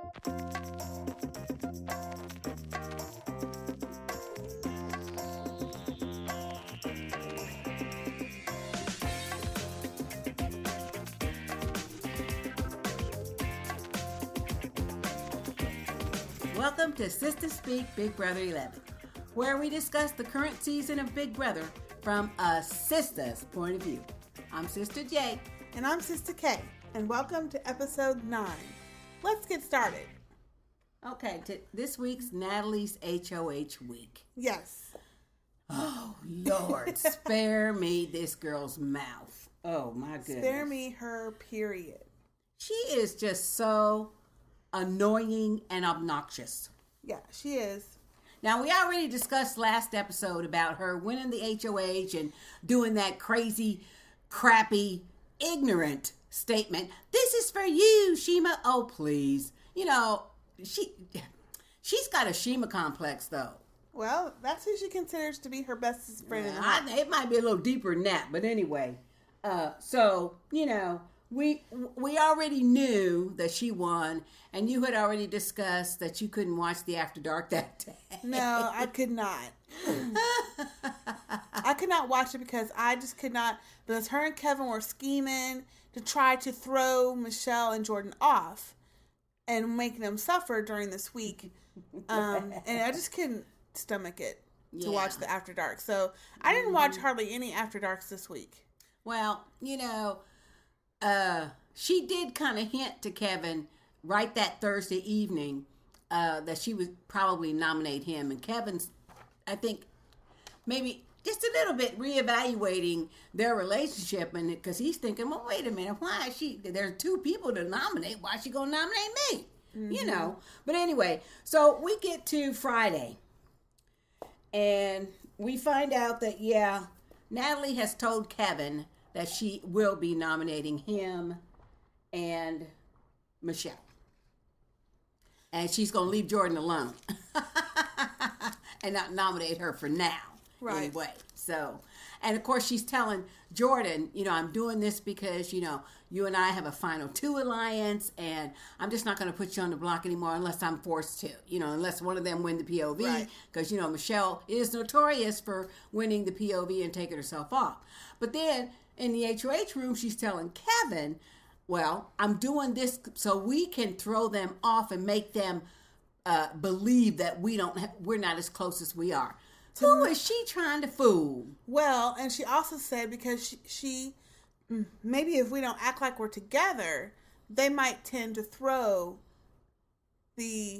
Welcome to Sister Speak Big Brother 11, where we discuss the current season of Big Brother from a sister's point of view. I'm Sister J. And I'm Sister K. And welcome to episode 9. Let's get started. Okay, this week's Natalie's HOH week. Yes. Oh, Lord, spare me this girl's mouth. Oh, my goodness. Spare me her period. She is just so annoying and obnoxious. Yeah, she is. Now, we already discussed last episode about her winning the HOH and doing that crazy, crappy, ignorant statement. This is for you, Shima. Oh, please. You know, she's got a Shima complex, though. Well, that's who she considers to be her bestest friend in the house. It might be a little deeper than that, but anyway. So, you know, we already knew that she won, and you had already discussed that you couldn't watch the After Dark that day. No, I could not. I could not watch it because I just could not. Because her and Kevin were scheming to try to throw Michelle and Jordan off and make them suffer during this week. And I just couldn't stomach it to watch the After Dark. So I didn't watch hardly any After Darks this week. Well, you know, she did kind of hint to Kevin right that Thursday evening that she would probably nominate him. And Kevin's, I think, maybe just a little bit reevaluating their relationship. And because he's thinking, well, wait a minute, why is she? There's two people to nominate. Why is she going to nominate me? Mm-hmm. You know. But anyway, so we get to Friday. And we find out that, Natalie has told Kevin that she will be nominating him and Michelle. And she's going to leave Jordan alone and not nominate her for now. Right. Anyway, so, and of course she's telling Jordan, you know, I'm doing this because, you know, you and I have a final 2 alliance and I'm just not going to put you on the block anymore unless I'm forced to, you know, unless one of them win the POV. Because, you know, Michelle is notorious for winning the POV and taking herself off. But then in the HOH room, she's telling Kevin, well, I'm doing this so we can throw them off and make them believe that we're not as close as we are. Who is she trying to fool? Well, and she also said because she maybe if we don't act like we're together, they might tend to throw the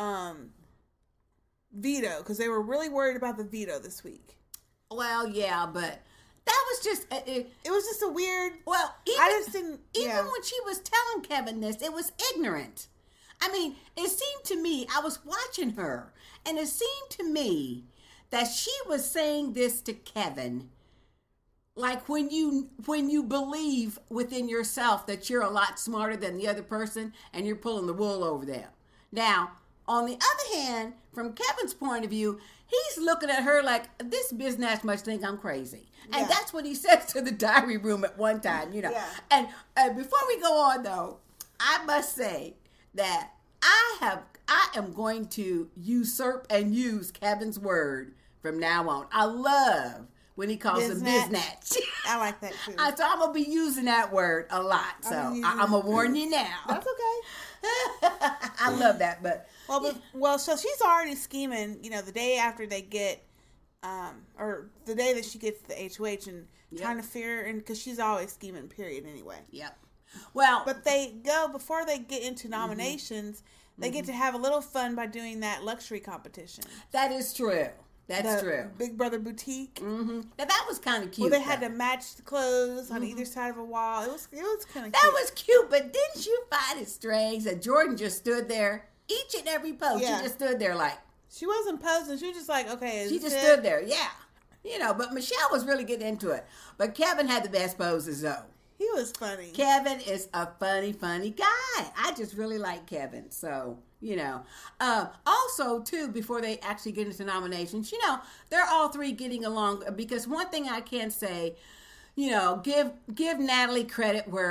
veto because they were really worried about the veto this week. Well, yeah, but that was just it was just a weird. Well, even when she was telling Kevin this, it was ignorant. I mean, it seemed to me, I was watching her, and it seemed to me that she was saying this to Kevin, like when you believe within yourself that you're a lot smarter than the other person, and you're pulling the wool over them. Now, on the other hand, from Kevin's point of view, he's looking at her like, this business must think I'm crazy. And that's what he says to the diary room at one time, you know. Yeah. And before we go on, though, I must say that I am going to usurp and use Kevin's word from now on. I love when he calls him biznatch. I like that, too. So I'm going to be using that word a lot. So I'm going to warn you now. That's okay. I love that, but... Well, so she's already scheming, you know, the day after they get, or the day that she gets the HOH and trying to fear, and because she's always scheming, period, anyway. Yep. Well, but before they get into nominations, they get to have a little fun by doing that luxury competition. That is true. That's true. Big Brother Boutique. Mm-hmm. Now that was kind of cute. Well, they had to match the clothes on either side of a wall. It was kind of cute. That was cute, but didn't you find it strange that Jordan just stood there each and every pose? Yeah. She just stood there like... She wasn't posing. She was just like, okay, she just stood there, yeah. You know, but Michelle was really getting into it. But Kevin had the best poses, though. He was funny. Kevin is a funny guy. I just really like Kevin. So, you know. Also, too, before they actually get into nominations, you know, they're all three getting along. Because one thing I can say, you know, give Natalie credit where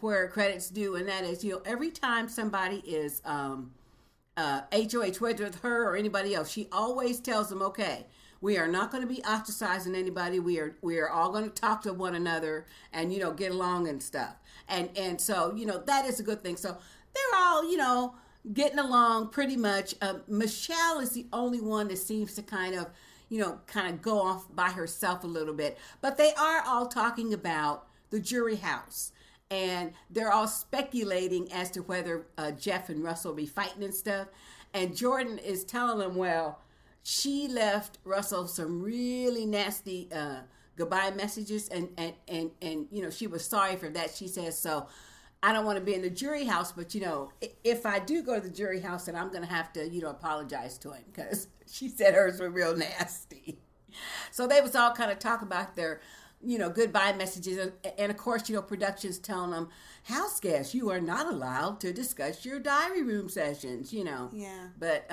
where credit's due, and that is, every time somebody is HOH, whether it's her or anybody else, she always tells them, okay, we are not going to be ostracizing anybody. We are all going to talk to one another and, get along and stuff. And so, that is a good thing. So they're all, getting along pretty much. Michelle is the only one that seems to kind of go off by herself a little bit. But they are all talking about the jury house. And they're all speculating as to whether Jeff and Russell will be fighting and stuff. And Jordan is telling them, well, she left Russell some really nasty goodbye messages. And she was sorry for that. She says, so I don't want to be in the jury house. But, if I do go to the jury house, then I'm going to have to, apologize to him. Because she said hers were real nasty. So they was all kind of talking about their goodbye messages. And of course, production's telling them, house guests, you are not allowed to discuss your diary room sessions, Yeah. But,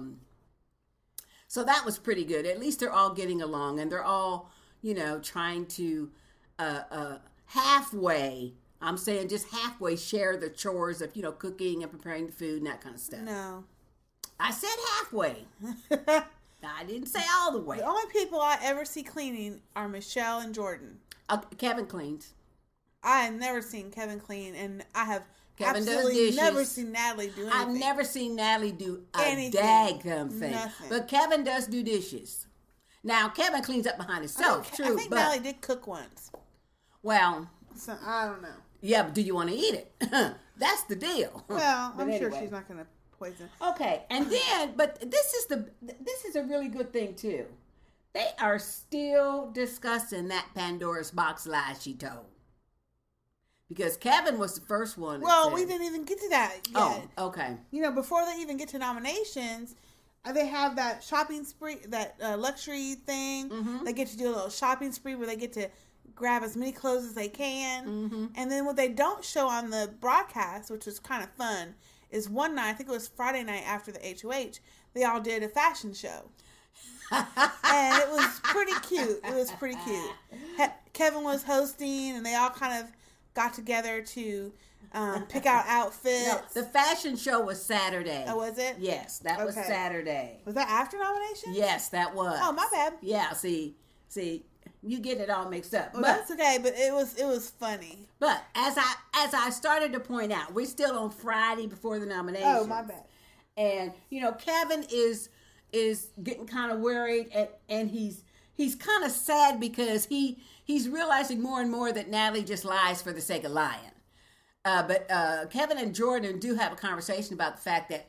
so that was pretty good. At least they're all getting along and they're all, trying to, halfway, I'm saying just halfway share the chores of, cooking and preparing the food and that kind of stuff. No. I said halfway. I didn't say all the way. The only people I ever see cleaning are Michelle and Jordan. Kevin cleans. I have never seen Kevin clean, and I have Kevin absolutely never seen Natalie do anything. I've never seen Natalie do anything. Daggum thing. Nothing. But Kevin does do dishes. Now, Kevin cleans up behind himself, true. I think Natalie did cook once. Well. So, I don't know. Yeah, but do you want to eat it? That's the deal. Well, I'm sure she's not going to poison. Okay, and then, but this is a really good thing too. They are still discussing that Pandora's box lie she told. Because Kevin was the first one. Well, we didn't even get to that yet. Oh, okay. Before they even get to nominations, they have that shopping spree, that luxury thing. Mm-hmm. They get to do a little shopping spree where they get to grab as many clothes as they can. Mm-hmm. And then what they don't show on the broadcast, which was kind of fun, is one night, I think it was Friday night after the HOH, they all did a fashion show. And it was pretty cute. Kevin was hosting, and they all kind of got together to pick out outfits. No, the fashion show was Saturday. Oh, was it? Yes, that was Saturday. Was that after nomination? Yes, that was. Oh, my bad. Yeah, see, you get it all mixed up. Well, that's okay, but it was funny. But as I started to point out, we're still on Friday before the nomination. Oh, my bad. And Kevin is getting kind of worried, and he's kind of sad because he's realizing more and more that Natalie just lies for the sake of lying. But Kevin and Jordan do have a conversation about the fact that,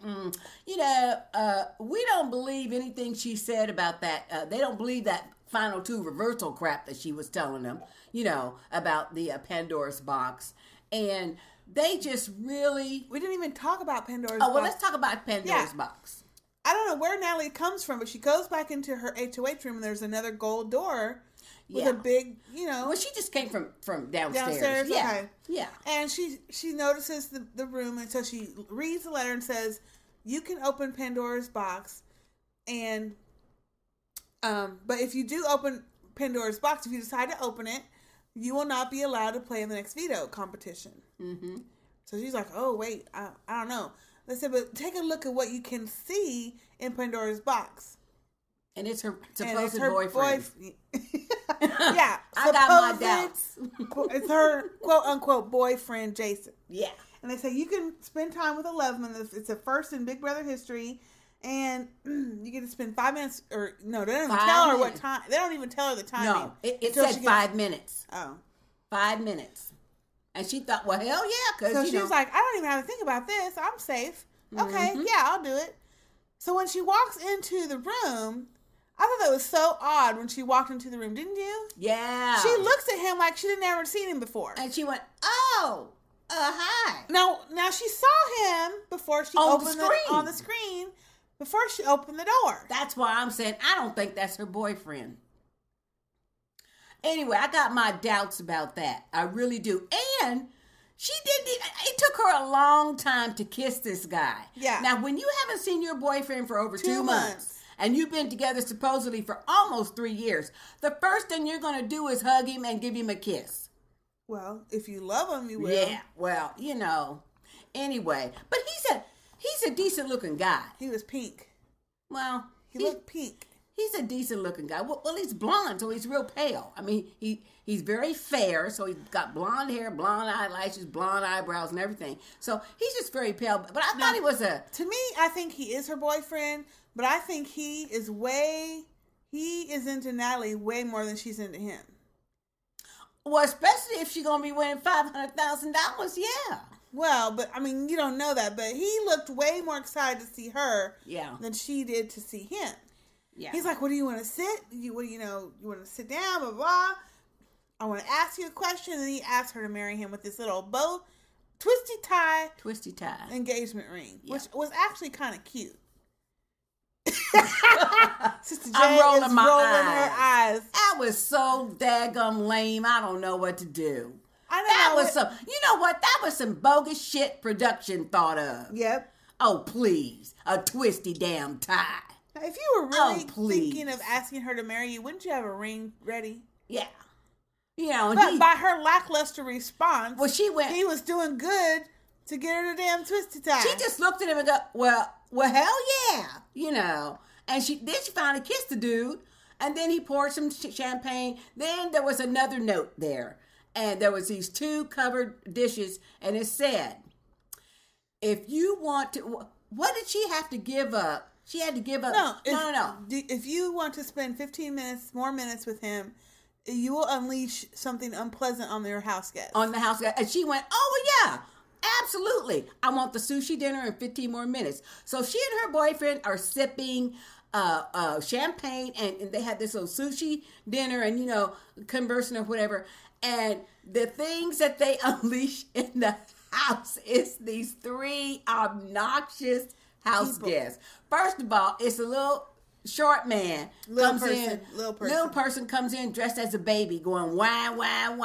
we don't believe anything she said about that. They don't believe that final two reversal crap that she was telling them, about the Pandora's box. And they just really... We didn't even talk about Pandora's box. Oh, well, let's talk about Pandora's box. I don't know where Natalie comes from, but she goes back into her HOH room and there's another gold door with a big, Well, she just came from downstairs. Downstairs, yeah. okay. Yeah. And she notices the room, and so she reads the letter and says, you can open Pandora's box, and... but if you do open Pandora's box, if you decide to open it, you will not be allowed to play in the next veto competition. Mm-hmm. So she's like, oh, wait, I don't know. They said, but take a look at what you can see in Pandora's box. And it's her supposed boyfriend. Yeah. I got my doubts. It's her quote-unquote boyfriend, Jason. Yeah. And they say you can spend time with 11. It's a first in Big Brother history. And you get to spend 5 minutes, or no, they don't even tell her what time. They don't even tell her the timing. No, it said 5 minutes. Oh. 5 minutes. And she thought, well, hell yeah. So she was like, I don't even have to think about this. I'm safe. Okay, yeah, I'll do it. So when she walks into the room, I thought that was so odd when she walked into the room, didn't you? Yeah. She looks at him like she didn't ever seen him before. And she went, oh, hi. Now she saw him before she opened on the screen. Before she opened the door. That's why I'm saying I don't think that's her boyfriend. Anyway, I got my doubts about that. I really do. And it took her a long time to kiss this guy. Yeah. Now, when you haven't seen your boyfriend for over 2 months, and you've been together supposedly for almost 3 years, the first thing you're going to do is hug him and give him a kiss. Well, if you love him, you will. Yeah, well, anyway. But he's a decent looking guy. He was pink. Well, he looked pink. He's a decent looking guy. Well, he's blonde, so he's real pale. I mean, he's very fair, so he's got blonde hair, blonde eyelashes, blonde eyebrows, and everything. So he's just very pale. But I thought he was a... To me, I think he is her boyfriend, but I think he is into Natalie way more than she's into him. Well, especially if she's going to be winning $500,000, yeah. Well, but I mean, you don't know that, but he looked way more excited to see her than she did to see him. Yeah. He's like, "What do you want to sit? You want to sit down, blah, blah. I want to ask you a question." And then he asked her to marry him with this little twisty tie engagement ring, which was actually kind of cute. Sister J I'm rolling her eyes. That was so daggum lame. I don't know what to do. That was some bogus shit production thought of. Yep. Oh, please. A twisty damn tie. Now, if you were really thinking of asking her to marry you, wouldn't you have a ring ready? Yeah. But by her lackluster response, he was doing good to get her the damn twisty tie. She just looked at him and go, well, hell yeah. And she finally kissed the dude, and then he poured some champagne. Then there was another note there, and there was these 2 covered dishes, and it said, if you want to, what did she have to give up? She had to give up. No. If you want to spend 15 more minutes with him, you will unleash something unpleasant on your house guest. On the house guest. And she went, oh, yeah, absolutely. I want the sushi dinner in 15 more minutes. So she and her boyfriend are sipping champagne, and they had this little sushi dinner and, conversing or whatever. And the things that they unleash in the house is these 3 obnoxious house guests. First of all, it's a little short man little person comes in dressed as a baby going wine.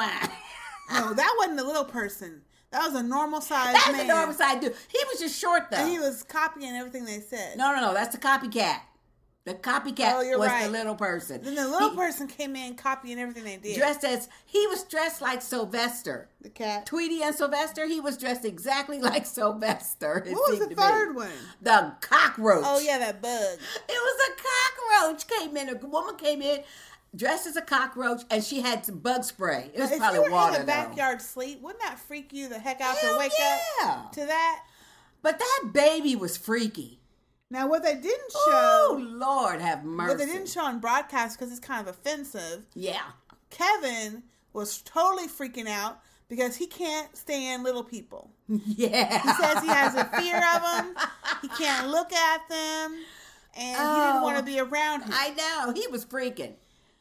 No, that wasn't a little person. That was a normal size man. That's a normal size dude. He was just short though. And he was copying everything they said. No, that's the copycat. The copycat was right. The little person. Then the little person came in copying everything they did. He was dressed like Sylvester. The cat. Tweety and Sylvester, he was dressed exactly like Sylvester. What was the third one? The cockroach. Oh, yeah, that bug. It was a cockroach came in. A woman came in dressed as a cockroach, and she had some bug spray. It was probably water, though. If you were in a backyard sleep, wouldn't that freak you the heck out to wake up to that? But that baby was freaky. Now, what they didn't show... Oh, Lord have mercy. What they didn't show on broadcast, because it's kind of offensive... Yeah. Kevin was totally freaking out because he can't stand little people. Yeah. He says he has a fear of them. He can't look at them. And he didn't want to be around him. I know. He was freaking.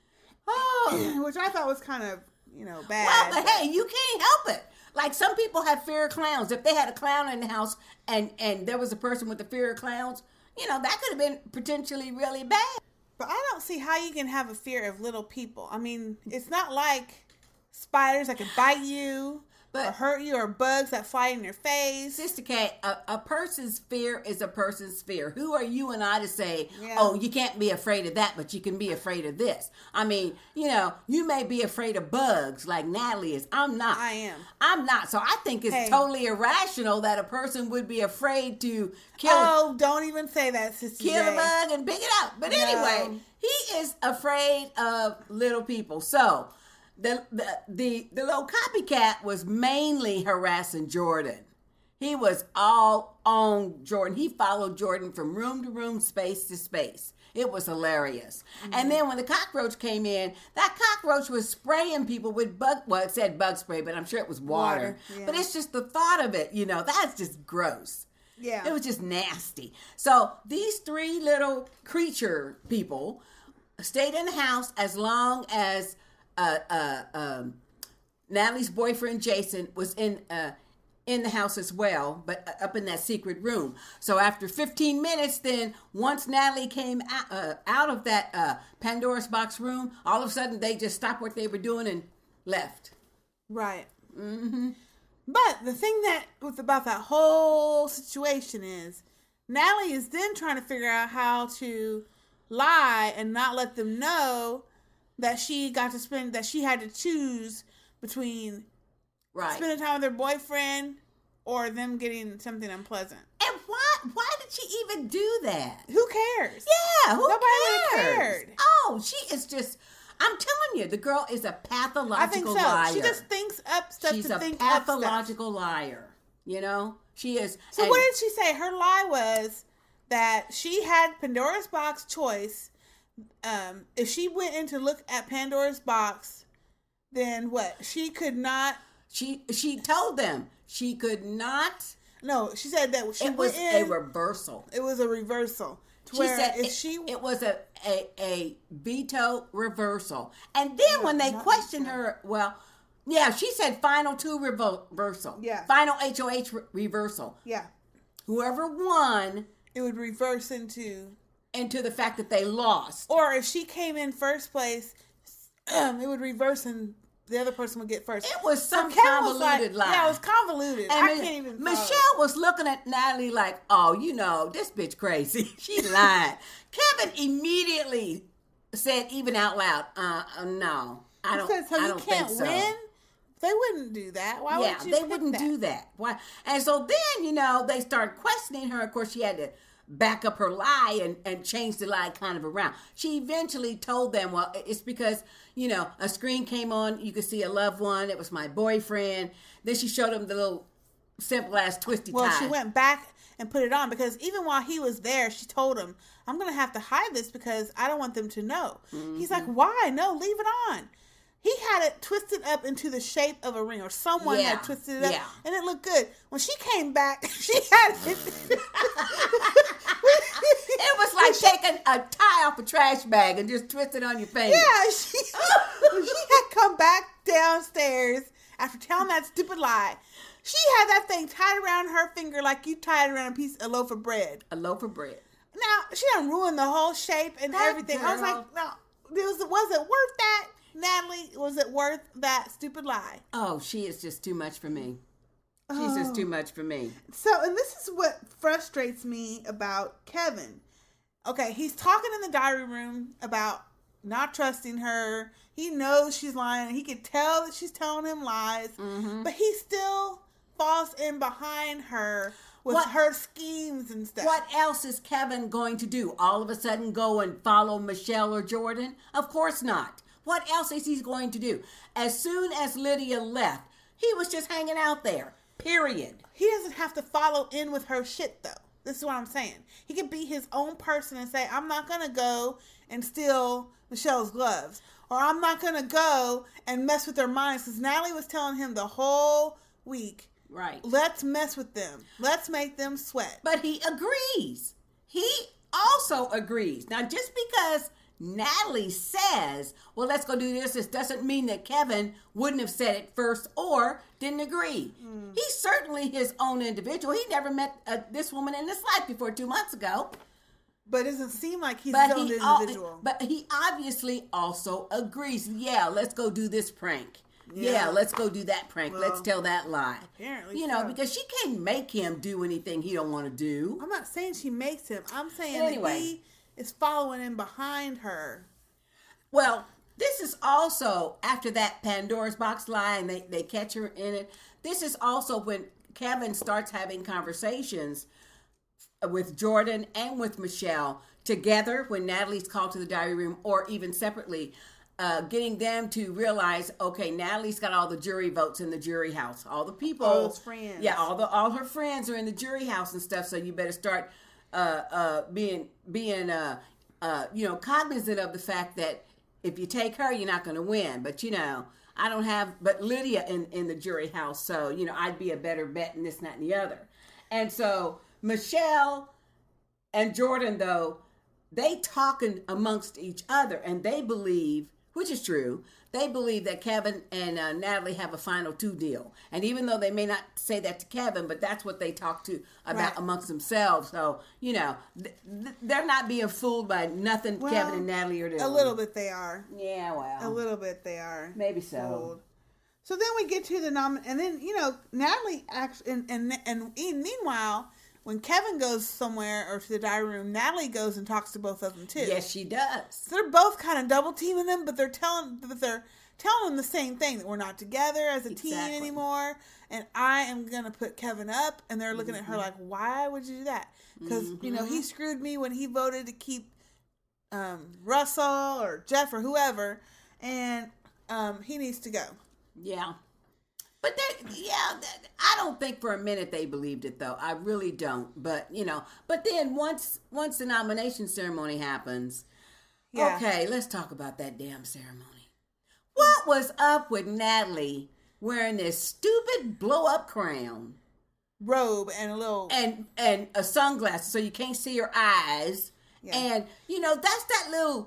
Which I thought was kind of, bad. Well, but hey, you can't help it. Like, some people have fear of clowns. If they had a clown in the house and there was a person with the fear of clowns... that could have been potentially really bad. But I don't see how you can have a fear of little people. I mean, it's not like spiders that can bite you or hurt you or bugs that fly in your face. Sister Kate, a person's fear is a person's fear. Who are you and I to say, oh, you can't be afraid of that, but you can be afraid of this? I mean, you may be afraid of bugs like Natalie is. I'm not. I am. I'm not. So I think it's totally irrational that a person would be afraid to kill. Oh, don't even say that, Sister Kill a bug and pick it up. But anyway, he is afraid of little people. So the little copycat was mainly harassing Jordan. He was all on Jordan. He followed Jordan from room to room, space to space. It was hilarious. Mm-hmm. And then when the cockroach came in, that cockroach was spraying people with it said bug spray, but I'm sure it was water. Yeah. But it's just the thought of it, that's just gross. Yeah. It was just nasty. So these 3 little creature people stayed in the house as long as Natalie's boyfriend Jason was in the house as well, but up in that secret room. So after 15 minutes, then once Natalie came out of that Pandora's box room, all of a sudden they just stopped what they were doing and left. Right. Mm-hmm. But the thing about that whole situation is Natalie is then trying to figure out how to lie and not let them know that she had to choose between Right. spending time with their boyfriend or them getting something unpleasant. And why did she even do that? Who cares? Yeah, who Nobody cares? would've cared. Oh, she is just, I'm telling you, the girl is a pathological I think so. liar. She just thinks up stuff She's to a think up stuff. pathological liar. You know? She is. So what did she say? Her lie was that she had Pandora's box choice. If she went in to look at Pandora's box, then what? She could not. She told them she could not. No, she said that she It was went in. a reversal. It was a reversal. To She where said if it was a veto reversal. And then when they questioned her, well, yeah, she said final 2 reversal. Yeah. Final HOH reversal. Yeah. Whoever won It would reverse into the fact that they lost. or if she came in first place, it would reverse and the other person would get first. It was some Kevin was convoluted lie. Yeah, it was convoluted. And I can't even follow it. Michelle was looking at Natalie like, oh, this bitch crazy. She lied. Kevin immediately said, even out loud, no, I don't. He said, so I you don't can't think so. win? They wouldn't do that. Why would you they pick wouldn't that? do that. Why? And so then, they started questioning her. Of course, she had to back up her lie and change the lie kind of around. She eventually told them, well, it's because, a screen came on. You could see a loved one. It was my boyfriend. Then she showed them the little simple ass twisty tie. Well, she went back and put it on because even while he was there, she told him, I'm going to have to hide this because I don't want them to know. Mm-hmm. He's like, why? No, leave it on. He had it twisted up into the shape of a ring, or someone had twisted it up, and it looked good. When she came back, she had it. It was like taking a tie off a trash bag and just twist it on your finger. Yeah, she had come back downstairs after telling that stupid lie. She had that thing tied around her finger like you tied around a loaf of bread. A loaf of bread. Now, she done ruined the whole shape and everything. I was like, no, was it worth that? Natalie, was it worth that stupid lie? Oh, she is just too much for me. She's just too much for me. So, and this is what frustrates me about Kevin. Okay, he's talking in the diary room about not trusting her. He knows she's lying. He can tell that she's telling him lies. Mm-hmm. But he still falls in behind her with her schemes and stuff. What else is Kevin going to do? All of a sudden go and follow Michelle or Jordan? Of course not. What else is he going to do? As soon as Lydia left, he was just hanging out there. Period. He doesn't have to follow in with her shit, though. This is what I'm saying. He could be his own person and say, I'm not going to go and steal Michelle's gloves. Or I'm not going to go and mess with their minds. Because Natalie was telling him the whole week, right, let's mess with them. Let's make them sweat. But he agrees. He also agrees. Now, just because Natalie says, well, let's go do this doesn't mean that Kevin wouldn't have said it first or didn't agree. He's certainly his own individual. He never met this woman in his life before 2 months ago. But it doesn't seem like he's his own individual. But he obviously also agrees. Yeah, let's go do this prank. Yeah, let's go do that prank. Well, let's tell that lie. Apparently because she can't make him do anything he don't want to do. I'm not saying she makes him. I'm saying that he is following in behind her. Well, this is also after that Pandora's box lie and they catch her in it. This is also when Kevin starts having conversations with Jordan and with Michelle together when Natalie's called to the diary room, or even separately, getting them to realize, okay, Natalie's got all the jury votes in the jury house. All the people, all those friends. Yeah, all her friends are in the jury house and stuff. So you better start being cognizant of the fact that if you take her, you're not going to win. But I don't have but Lydia in the jury house, so I'd be a better bet in this, that, and the other. And so Michelle and Jordan, though, they talking amongst each other, and they believe, which is true, they believe that Kevin and Natalie have a final 2 deal. And even though they may not say that to Kevin, but that's what they talk about amongst themselves. So, they're not being fooled by nothing Kevin and Natalie are doing. A little bit they are. Yeah, well. A little bit they are. Maybe so. Fooled. So then we get to the and then, Natalie actually, and meanwhile, when Kevin goes somewhere or to the diary room, Natalie goes and talks to both of them too. Yes, she does. So they're both kind of double teaming them, but they're telling telling them the same thing, that we're not together as a team anymore, and I am going to put Kevin up. And they're looking at her like, why would you do that? Because, he screwed me when he voted to keep Russell or Jeff or whoever, and he needs to go. Yeah. But I don't think for a minute they believed it, though. I really don't. But, but then once the nomination ceremony happens, okay, let's talk about that damn ceremony. What was up with Natalie wearing this stupid blow-up crown? Robe and a little... And a sunglasses so you can't see your eyes. Yeah. And, that's that little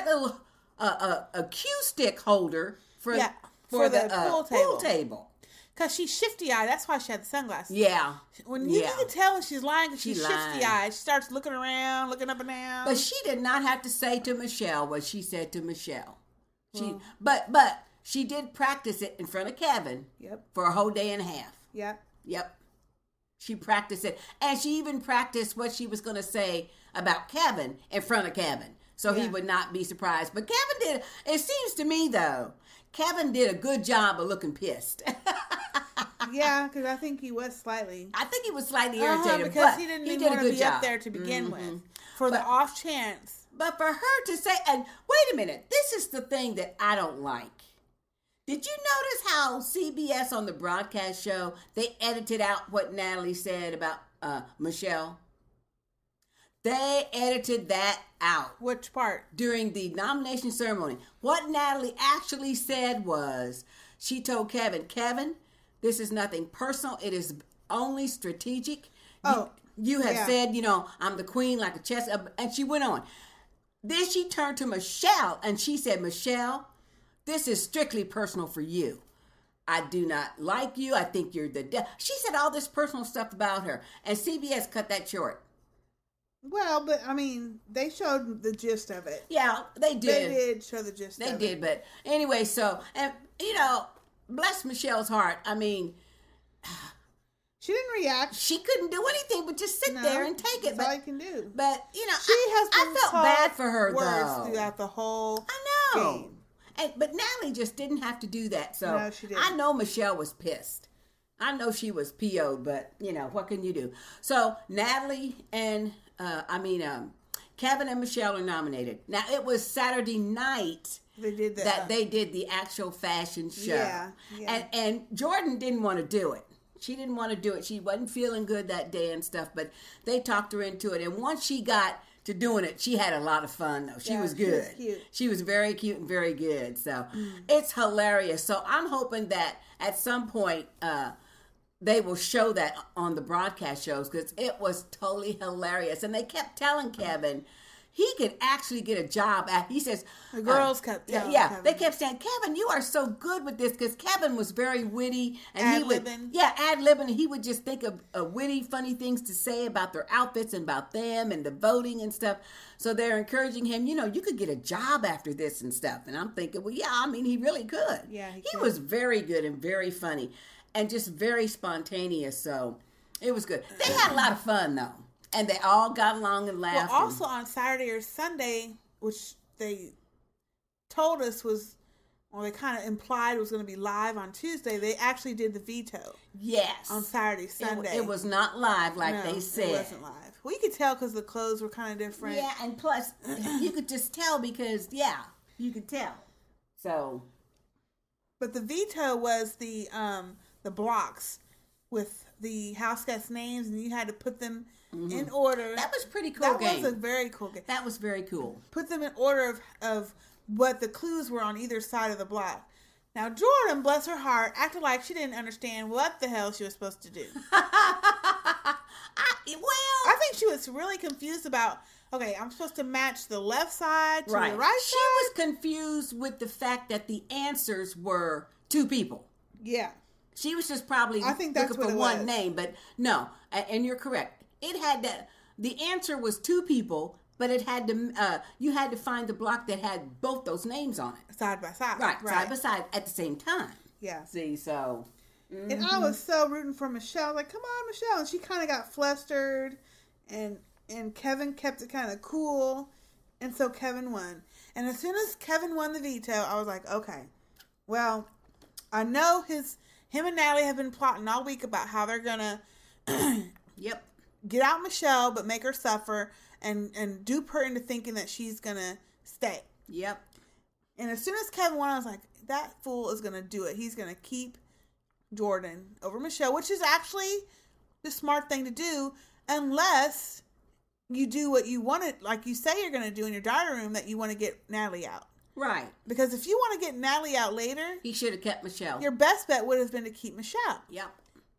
a cue stick holder for the pool table. Because she's shifty-eyed. That's why she had the sunglasses. Yeah. You can tell when she's lying because she's shifty-eyed. She starts looking around, looking up and down. But she did not have to say to Michelle what she said to Michelle. But she did practice it in front of Kevin. Yep. For a whole day and a half. Yep. She practiced it. And she even practiced what she was going to say about Kevin in front of Kevin. So he would not be surprised. But Kevin it seems to me, though, Kevin did a good job of looking pissed. Yeah, because I think he was slightly. I think he was slightly irritated. Because he didn't even want to be up there to begin with. For the off chance. But for her to say, and wait a minute, this is the thing that I don't like. Did you notice how CBS on the broadcast show, they edited out what Natalie said about Michelle? They edited that out. Which part? During the nomination ceremony. What Natalie actually said was, she told Kevin, this is nothing personal. It is only strategic. You have said, I'm the queen like a chess. And she went on. Then she turned to Michelle and she said, Michelle, this is strictly personal for you. I do not like you. I think you're the devil. She said all this personal stuff about her. And CBS cut that short. Well, but they showed the gist of it. Yeah, they did. They did show the gist of it. They did, but anyway, so, and, bless Michelle's heart. She didn't react. She couldn't do anything but just sit there and take it. That's all you can do. But, she has been I felt bad for her, though. Throughout the whole game. But Natalie just didn't have to do that. So no, she didn't. I know Michelle was pissed. I know she was PO'd, but, what can you do? So Natalie and, Kevin and Michelle are nominated. Now, it was Saturday night they did they did the actual fashion show. Yeah. And Jordan didn't want to do it. She didn't want to do it. She wasn't feeling good that day and stuff, but they talked her into it. And once she got to doing it, she had a lot of fun, though. She was good. She was cute. She was very cute and very good. So it's hilarious. So I'm hoping that at some point they will show that on the broadcast shows because it was totally hilarious. And they kept telling Kevin he could actually get a job at, he says. The girls kept telling Kevin. They kept saying, Kevin, you are so good with this because Kevin was very witty. And ad-libbing. Ad-libbing. He would just think of witty, funny things to say about their outfits and about them and the voting and stuff. So they're encouraging him, you could get a job after this and stuff. And I'm thinking, well, yeah, he really could. Yeah, he was very good and very funny and just very spontaneous. So it was good. They had a lot of fun, though. And they all got along and laughed. Well, also on Saturday or Sunday, which they told us they kind of implied was going to be live on Tuesday, they actually did the veto. Yes. On Saturday, Sunday. It was not live like they said. It wasn't live. Well, you could tell because the clothes were kind of different. Yeah, and plus, you could just tell because, you could tell. So. But the veto was the blocks with the house guest names, and you had to put them in order. That was pretty cool. That was a very cool game. That was very cool. Put them in order of what the clues were on either side of the block. Now, Jordan, bless her heart, acted like she didn't understand what the hell she was supposed to do. I think she was really confused about, okay, I'm supposed to match the left side to the right side. She was confused with the fact that the answers were two people. Yeah. She was just probably looking for one name, but no, and you're correct. It had that. The answer was two people, but it had to. You had to find the block that had both those names on it, side by side, right, side by side at the same time. Yeah. See, so. Mm-hmm. And I was so rooting for Michelle. Like, come on, Michelle, and she kind of got flustered, and Kevin kept it kind of cool, and so Kevin won. And as soon as Kevin won the veto, I was like, okay, Well, I know him and Natalie have been plotting all week about how they're gonna Yep. get out Michelle, but make her suffer and dupe her into thinking that she's gonna stay. Yep. And as soon as Kevin won, I was like, that fool is gonna do it. He's gonna keep Jordan over Michelle, which is actually the smart thing to do, unless you do what you want to, like you say you're gonna do in your diary room, that you want to get Natalie out. Right. Because if you want to get Natalie out later, He should have kept Michelle. your best bet would have been to keep Michelle. Yep.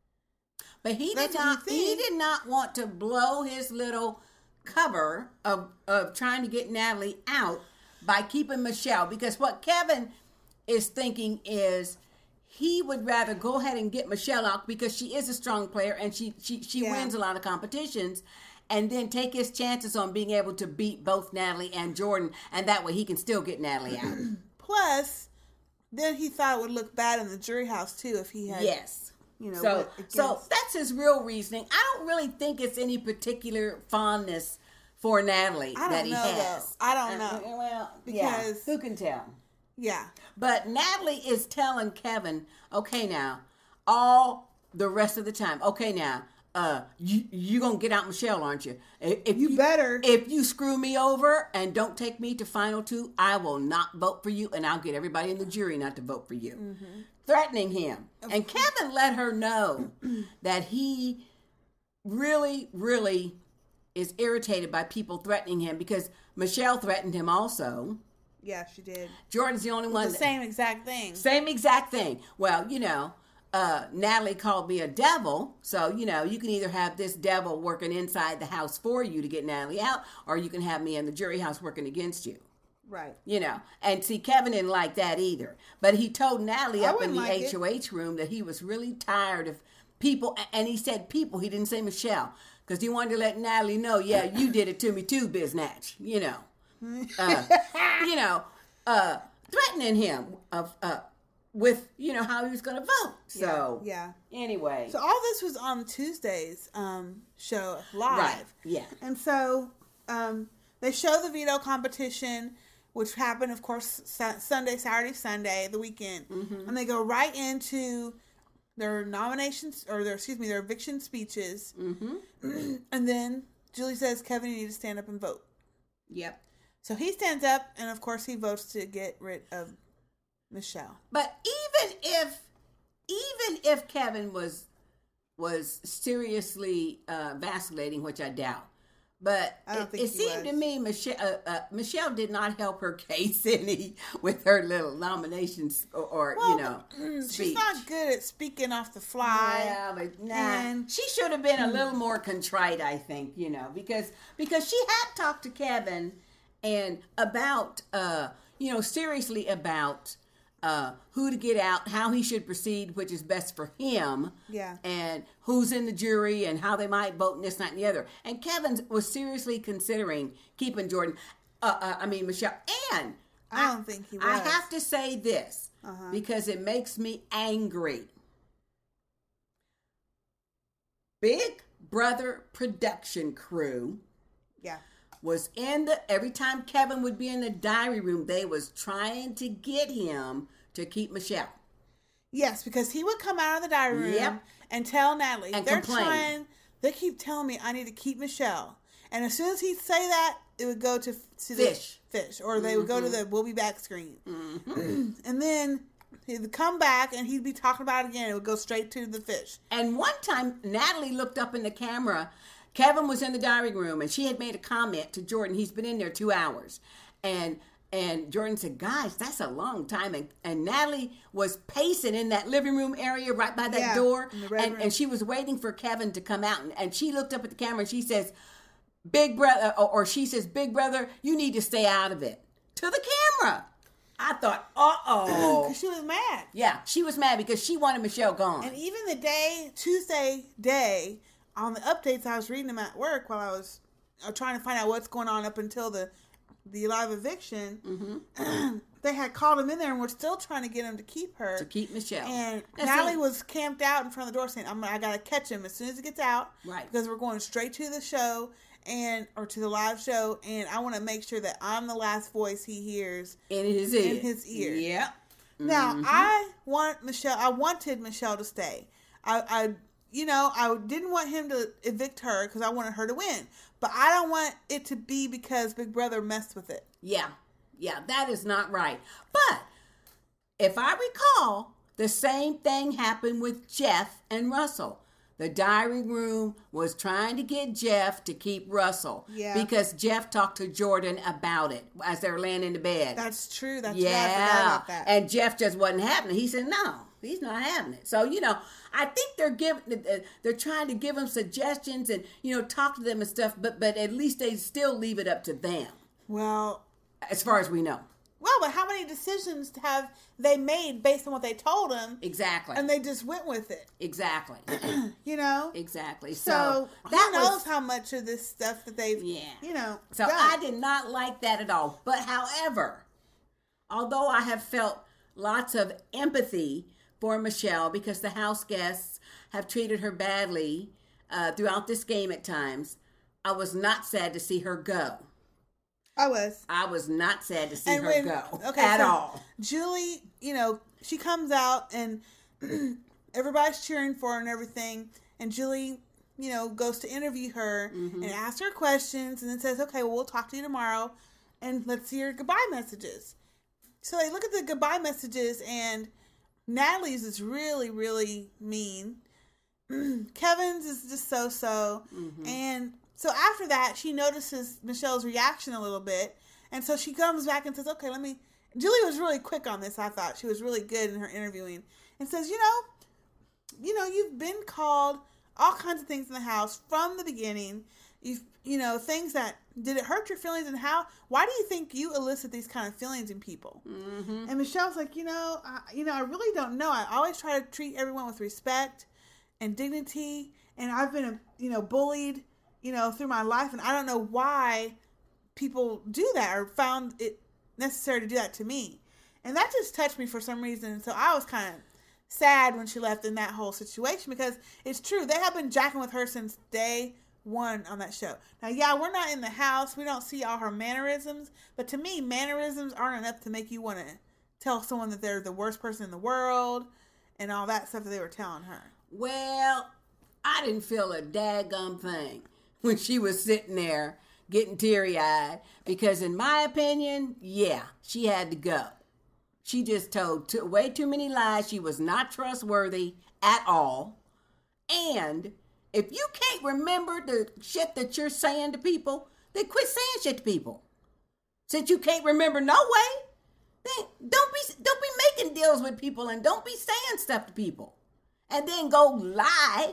But he That's did what you not. think. He did not want to blow his little cover of trying to get Natalie out by keeping Michelle, because what Kevin is thinking is he would rather go ahead and get Michelle out because she is a strong player and she Yeah. wins a lot of competitions, and then take his chances on being able to beat both Natalie and Jordan, and that way he can still get Natalie out. Plus, then he thought it would look bad in the jury house too if he had, Yes. you know. So went so against- that's his real reasoning. I don't really think it's any particular fondness for Natalie I don't that he know, has. though. I don't know. Well, Because- yeah, who can tell? yeah, But Natalie is telling Kevin, okay, now all the rest of the time, okay, now you gonna get out Michelle, aren't you? If You better. If you screw me over and don't take me to final two, I will not vote for you, and I'll get everybody in the jury not to vote for you. Mm-hmm. Threatening him. And Kevin let her know that he really, really is irritated by people threatening him, because Michelle threatened him also. yeah, she did. Jordan's the only one. The same exact thing. Same exact thing. Well, Natalie called me a devil, so you can either have this devil working inside the house for you to get Natalie out, or you can have me in the jury house working against you. Right. And see, Kevin didn't like that either. But he told Natalie I up in wouldn't the like it. HOH room that he was really tired of people, and he said people, he didn't say Michelle, because he wanted to let Natalie know, yeah, you did it to me too, biznatch, threatening him with, how he was going to vote. So, Yeah. anyway. So all this was on Tuesday's show live. Right, yeah. And so they show the veto competition, which happened, of course, Saturday, Sunday, the weekend. Mm-hmm. And they go right into their nominations, or their eviction speeches. Mm-hmm. And then Julie says, Kevin, you need to stand up and vote. Yep. So he stands up, and of course he votes to get rid of Michelle. But even if Kevin was seriously vacillating, which I doubt, but I don't think it he seemed was. to me Michelle did not help her case any with her little nominations or speech. She's not good at speaking off the fly. Yeah, but nah. And- She should have been a little more contrite, I think, because she had talked to Kevin and about seriously about who to get out, how he should proceed, which is best for him. Yeah. And who's in the jury and how they might vote and this, that, and the other. And Kevin was seriously considering keeping Michelle. And I don't think he was. I have to say this because it makes me angry. Big Brother production crew Yeah. was every time Kevin would be in the diary room, they was trying to get him to keep Michelle. Yes, because he would come out of the diary room Yep. and tell Natalie, And they're complain. they keep telling me I need to keep Michelle. And as soon as he'd say that, it would go to Fish. the fish, or they would go to the we'll be back screen. And then he'd come back and he'd be talking about it again. It would go straight to the fish. And one time, Natalie looked up in the camera. Kevin was in the diary room, and she had made a comment to Jordan. He's been in there 2 hours. And Jordan said, gosh, that's a long time. And Natalie was pacing in that living room area right by that door. in the red room. And she was waiting for Kevin to come out. And she looked up at the camera, and she says, Big Brother, or she says, Big Brother, you need to stay out of it. To the camera. I thought, uh-oh. Because she was mad. Yeah, she was mad because she wanted Michelle gone. And even the Tuesday day, on the updates I was reading them at work while I was trying to find out what's going on up until the live eviction, they had called him in there and were still trying to get him to keep her. To keep Michelle. And That's Natalie it. was camped out in front of the door saying, I got to catch him as soon as he gets out. Right. Because we're going straight to the show or to the live show, and I want to make sure that I'm the last voice he hears In his ear. in his ear. Yep. Now, I wanted Michelle to stay. I didn't want him to evict her because I wanted her to win. But I don't want it to be because Big Brother messed with it. Yeah, that is not right. But if I recall, the same thing happened with Jeff and Russell. The diary room was trying to get Jeff to keep Russell. Yeah. Because Jeff talked to Jordan about it as they were laying in the bed. That's true. That's yeah. right. I forgot about that. And Jeff just wasn't having it. He said, no, he's not having it. So, I think they're trying to give him suggestions and, talk to them and stuff, but at least they still leave it up to them. Well, as far as we know. Well, but how many decisions have they made based on what they told him? Exactly. And they just went with it. Exactly. Exactly. So who knows how much of this stuff that they've, So done. I did not like that at all. But however, although I have felt lots of empathy for Michelle because the house guests have treated her badly throughout this game at times, I was not sad to see her go. I was not sad to see her go at all. Julie, she comes out and everybody's cheering for her and everything. And Julie, goes to interview her and asks her questions and then says, okay, well, we'll talk to you tomorrow and let's see your goodbye messages. So they look at the goodbye messages and Natalie's is really, really mean. Kevin's is just so-so. And so after that, she notices Michelle's reaction a little bit. And so she comes back and says, okay, Julie was really quick on this, I thought. She was really good in her interviewing. And says, you've been called all kinds of things in the house from the beginning. Things that, did it hurt your feelings? And why do you think you elicit these kind of feelings in people? And Michelle's like, I really don't know. I always try to treat everyone with respect and dignity. And I've been, bullied through my life, and I don't know why people do that or found it necessary to do that to me. And that just touched me for some reason. And so I was kind of sad when she left in that whole situation because it's true. They have been jacking with her since day one on that show. Now, yeah, we're not in the house. We don't see all her mannerisms. But to me, mannerisms aren't enough to make you want to tell someone that they're the worst person in the world and all that stuff that they were telling her. Well, I didn't feel a daggum thing when she was sitting there getting teary-eyed because in my opinion, yeah, she had to go. She just told way too many lies. She was not trustworthy at all. And if you can't remember the shit that you're saying to people, then quit saying shit to people. Since you can't remember no way, then don't be making deals with people and don't be saying stuff to people. And then go lie.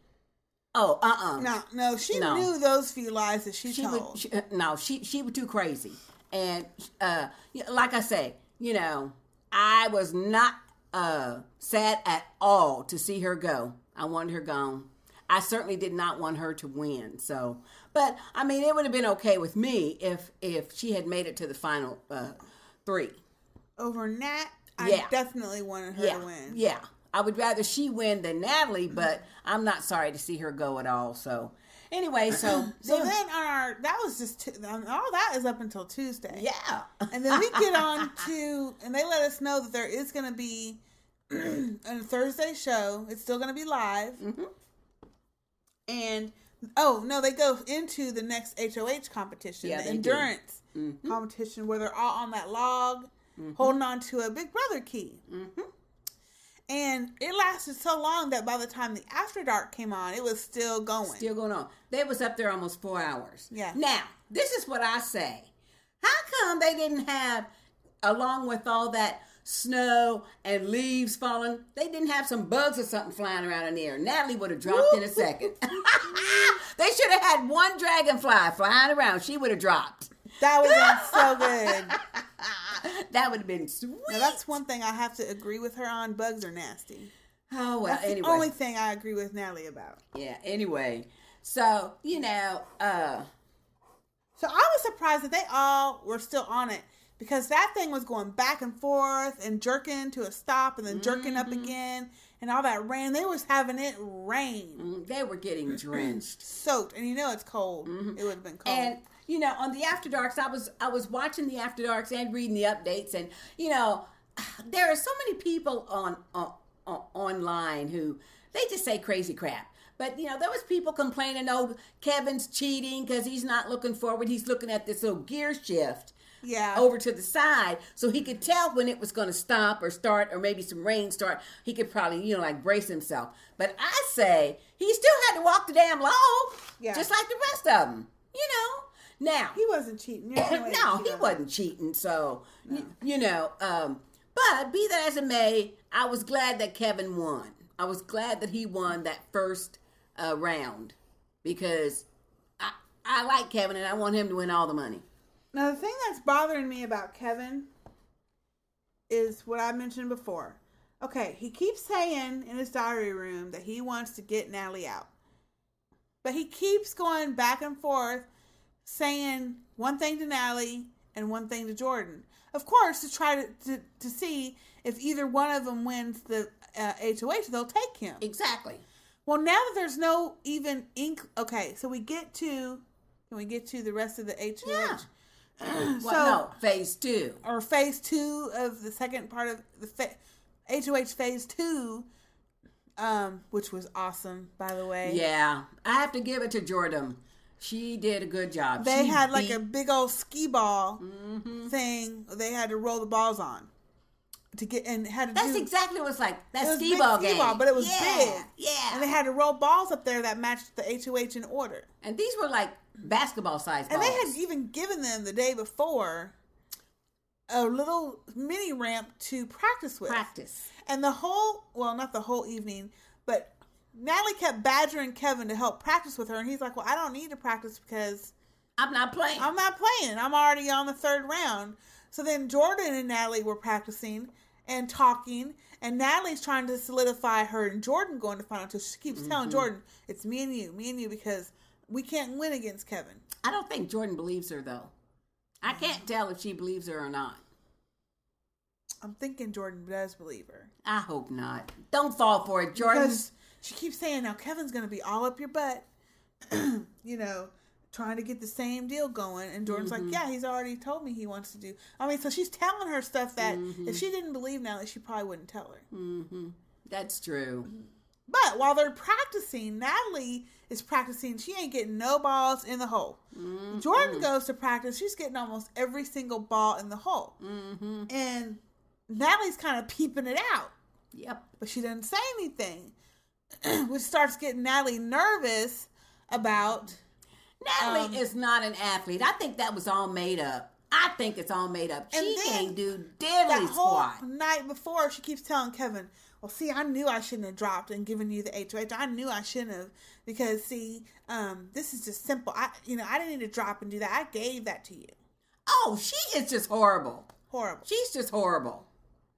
Oh, No, she knew those few lies that she told. She was too crazy. And like I say, I was not sad at all to see her go. I wanted her gone. I certainly did not want her to win. So, but I mean, it would have been okay with me if she had made it to the final 3. Over Nat, I definitely wanted her to win. Yeah. I would rather she win than Natalie, but I'm not sorry to see her go at all. So, anyway, then that was just, all that is up until Tuesday. Yeah. And then we get on to, and they let us know that there is going to be a Thursday show. It's still going to be live. And, they go into the next HOH competition, the endurance competition, where they're all on that log, holding on to a Big Brother key. And it lasted so long that by the time the After Dark came on, it was still going. Still going on. They was up there almost 4 hours. Yeah. Now, this is what I say. How come they didn't have, along with all that snow and leaves falling, they didn't have some bugs or something flying around in the air? Natalie would have dropped in a second. They should have had one dragonfly flying around. She would have dropped. That would have been so good. That would have been sweet. Now, that's one thing I have to agree with her on. Bugs are nasty. Oh, well, that's anyway. the only thing I agree with Natalie about. Yeah, anyway. So, So I was surprised that they all were still on it because that thing was going back and forth and jerking to a stop and then jerking up again and all that rain. They was having it rain. They were getting drenched. Soaked. And it's cold. It would have been cold. And on the After Darks, I was watching the After Darks and reading the updates, and there are so many people online who they just say crazy crap. But, there was people complaining, oh, Kevin's cheating because he's not looking forward. He's looking at this little gear shift over to the side so he could tell when it was going to stop or start or maybe some rain start. He could probably, brace himself. But I say he still had to walk the damn log just like the rest of them, Now, he wasn't cheating. No, he wasn't cheating. So, but be that as it may, I was glad that Kevin won. I was glad that he won that first round because I like Kevin and I want him to win all the money. Now, the thing that's bothering me about Kevin is what I mentioned before. Okay, he keeps saying in his diary room that he wants to get Natalie out. But he keeps going back and forth saying one thing to Natalie and one thing to Jordan. Of course, to try to see if either one of them wins the HOH, they'll take him. Exactly. Well, now that there's no even ink... Okay, so can we get to the rest of the HOH? Yeah. No, phase 2. Or phase 2 of the second part of the HOH phase 2, which was awesome, by the way. Yeah. I have to give it to Jordan. She did a good job. They had like a big old skee ball thing they had to roll the balls on. That's exactly what it's like. That skee ball game. But it was big. Yeah. And they had to roll balls up there that matched the HOH in order. And these were like basketball-sized balls. And they had even given them the day before a little mini ramp to practice with. And not the whole evening, but Natalie kept badgering Kevin to help practice with her. And he's like, well, I don't need to practice because I'm not playing. I'm already on the third round. So then Jordan and Natalie were practicing and talking, and Natalie's trying to solidify her and Jordan going to final until she keeps telling Jordan, it's me and you, because we can't win against Kevin. I don't think Jordan believes her, though. I can't tell if she believes her or not. I'm thinking Jordan does believe her. I hope not. Don't fall for it, Jordan. Because she keeps saying, now Kevin's going to be all up your butt, trying to get the same deal going. And Jordan's like, yeah, he's already told me he wants to do. I mean, so she's telling her stuff that if she didn't believe Natalie, she probably wouldn't tell her. That's true. But while they're practicing, Natalie is practicing. She ain't getting no balls in the hole. Jordan goes to practice. She's getting almost every single ball in the hole. And Natalie's kind of peeping it out. Yep. But she doesn't say anything, which starts getting Natalie nervous about... Natalie is not an athlete. I think that was all made up. I think it's all made up. She can't do diddly squat. Whole night before, she keeps telling Kevin, well, see, I knew I shouldn't have dropped and given you the HOH. I knew I shouldn't have because, see, this is just simple. I didn't need to drop and do that. I gave that to you. Oh, she is just horrible. Horrible. She's just horrible.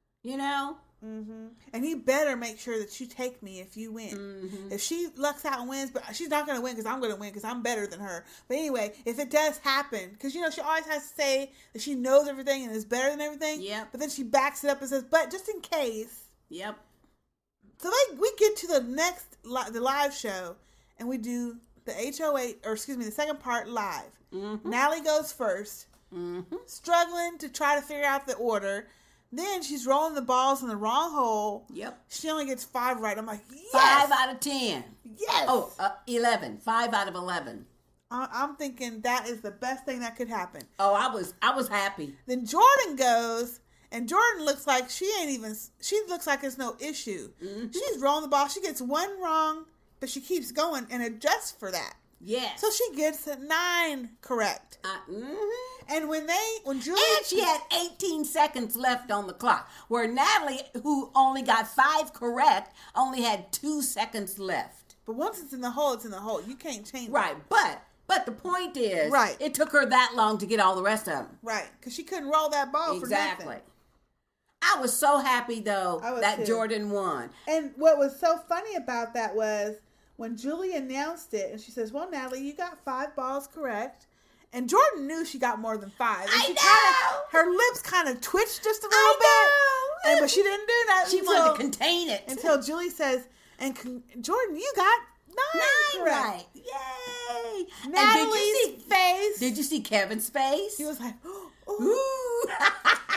And he better make sure that you take me if you win. If she lucks out and wins, but she's not going to win because I'm going to win because I'm better than her. But anyway, if it does happen, because she always has to say that she knows everything and is better than everything. Yep. But then she backs it up and says, "But just in case." Yep. So we get to the live show, and we do the the second part live. Natalie goes first, struggling to try to figure out the order. Then she's rolling the balls in the wrong hole. Yep. She only gets 5 right. I'm like, yes. 5 out of 10. Yes. Oh, 11. 5 out of 11. I'm thinking that is the best thing that could happen. Oh, I was happy. Then Jordan goes, and Jordan looks like she looks like it's no issue. She's rolling the ball. She gets 1 wrong, but she keeps going and adjusts for that. Yes. So she gets 9 correct. And when Julie... And she had 18 seconds left on the clock. Where Natalie, who only got 5 correct, only had 2 seconds left. But once it's in the hole, it's in the hole. You can't change right, that. But the point is... Right. It took her that long to get all the rest of them. Right. Because she couldn't roll that ball for nothing. Exactly. I was so happy, though, that Jordan won. And what was so funny about that was when Julie announced it, and she says, well, Natalie, you got 5 balls correct. And Jordan knew she got more than 5. And I know. Her lips kind of twitched just a little bit. But she didn't do that. She wanted to contain it. Until Julie says, Jordan, you got 9 correct. Right. Yay. Natalie's face. Did you see Kevin's face? He was like, ooh. I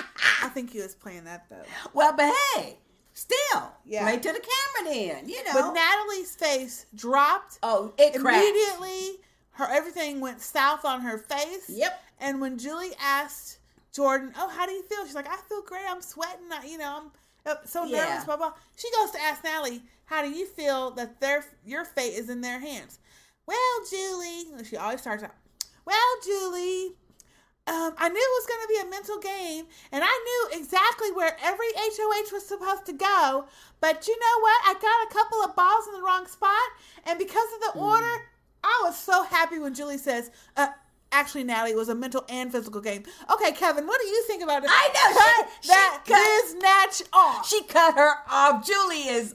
think he was playing that though. Well, but hey, still, Yeah. play to the camera then, But Natalie's face dropped. Oh, it cracked. Immediately, everything went south on her face. Yep. And when Julie asked Jordan, "Oh, how do you feel?" She's like, "I feel great. I'm sweating. I'm so nervous." Yeah. Blah blah. She goes to ask Natalie, "How do you feel that your fate is in their hands?" Well, Julie, she always starts out. Well, Julie, I knew it was going to be a mental game, and I knew exactly where every HOH was supposed to go. But you know what? I got a couple of balls in the wrong spot, and because of the order, I was so happy when Julie says, actually, Natalie, it was a mental and physical game. Okay, Kevin, what do you think about it? I know. Cut that Liz Natch off. She cut her off. Julie is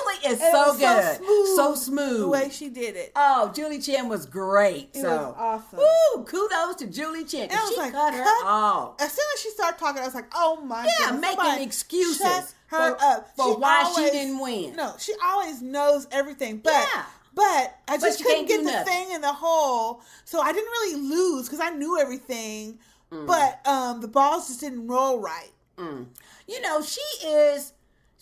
so good. So smooth. The way she did it. Oh, Julie Chen was great. It was awesome. Woo, kudos to Julie Chen. And I was She like, cut her off. As soon as she started talking, I was like, oh my Yeah, goodness. making Somebody excuses shut her up. for why she always- didn't win. No, she always knows everything. But Yeah. But I just she couldn't can't do get the nothing. thing in the hole. So I didn't really lose because I knew everything. But the balls just didn't roll right. You know, she is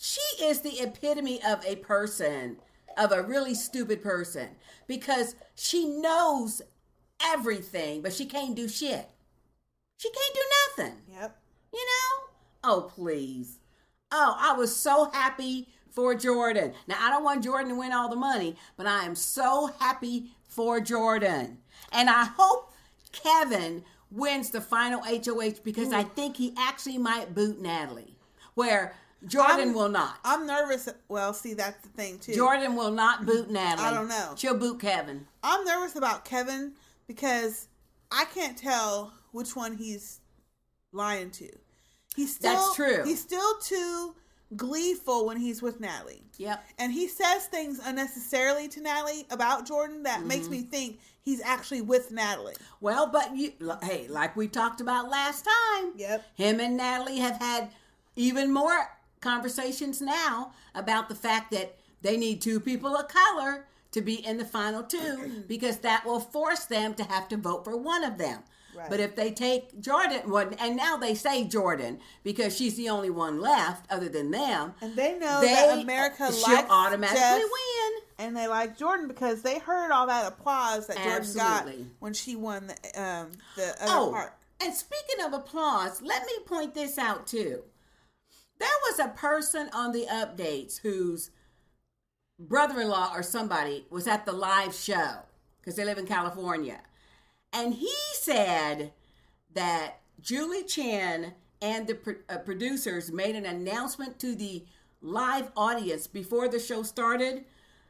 the epitome of a person, of a really stupid person, because she knows everything, but she can't do shit. She can't do nothing. Yep. You know? Oh, please. Oh, I was so happy for Jordan. Now, I don't want Jordan to win all the money, but I am so happy for Jordan. And I hope Kevin wins the final HOH because I think he actually might boot Natalie, where Jordan will not. I'm nervous. Well, see, that's the thing, too. Jordan will not boot Natalie. I don't know. She'll boot Kevin. I'm nervous about Kevin because I can't tell which one he's lying to. That's true. He's still too gleeful when he's with Natalie. Yep. And he says things unnecessarily to Natalie about Jordan that makes me think he's actually with Natalie. Well, but hey, like we talked about last time, Yep. him and Natalie have had even more conversations now about the fact that they need two people of color to be in the final two because that will force them to have to vote for one of them. Right. But if they take Jordan, and now they say Jordan because she's the only one left other than them, And they know that America she'll likes automatically Jess, win. and they like Jordan because they heard all that applause that Jordan Absolutely. got when she won the other part. And speaking of applause, let me point this out too. There was a person on the updates whose brother-in-law or somebody was at the live show because they live in California. And he said that Julie Chen and the producers made an announcement to the live audience before the show started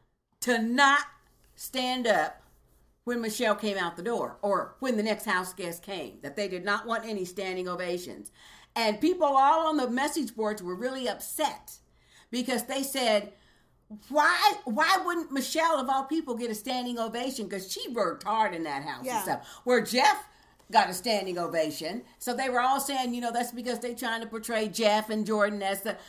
to not stand up when Michelle came out the door or when the next house guest came, that they did not want any standing ovations. And people all on the message boards were really upset because they said, why wouldn't Michelle, of all people, get a standing ovation? Because she worked hard in that house and stuff. Where Jeff got a standing ovation. So they were all saying, that's because they're trying to portray Jeff and Jordan as the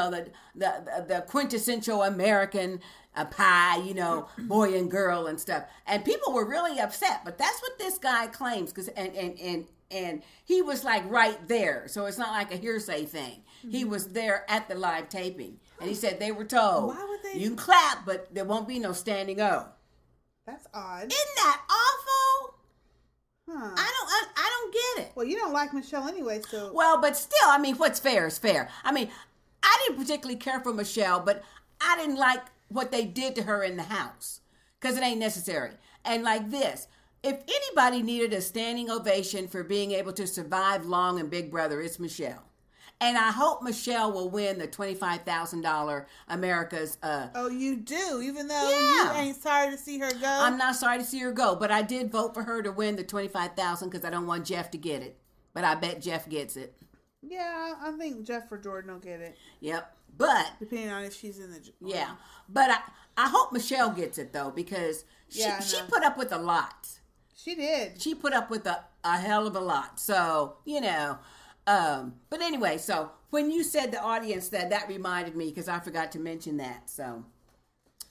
quintessential American pie, boy and girl and stuff. And people were really upset. But that's what this guy claims. And he was like right there. So it's not like a hearsay thing. Mm-hmm. He was there at the live taping. And he said they were told, you can clap, but there won't be no standing O. That's odd. Isn't that awful? Huh. I don't get it. Well, you don't like Michelle anyway, so. Well, but still, what's fair is fair. I didn't particularly care for Michelle, but I didn't like what they did to her in the house because it ain't necessary. And like this, if anybody needed a standing ovation for being able to survive long in Big Brother, it's Michelle. And I hope Michelle will win the $25,000 America's. Oh, you do? Even though you ain't sorry to see her go? I'm not sorry to see her go, but I did vote for her to win the $25,000 because I don't want Jeff to get it. But I bet Jeff gets it. Yeah, I think Jeff or Jordan will get it. Yep. But depending on if she's in the. Yeah. But I hope Michelle gets it, though, because she put up with a lot. She did. She put up with a hell of a lot. So, but anyway, so when you said the audience, that reminded me because I forgot to mention that. So,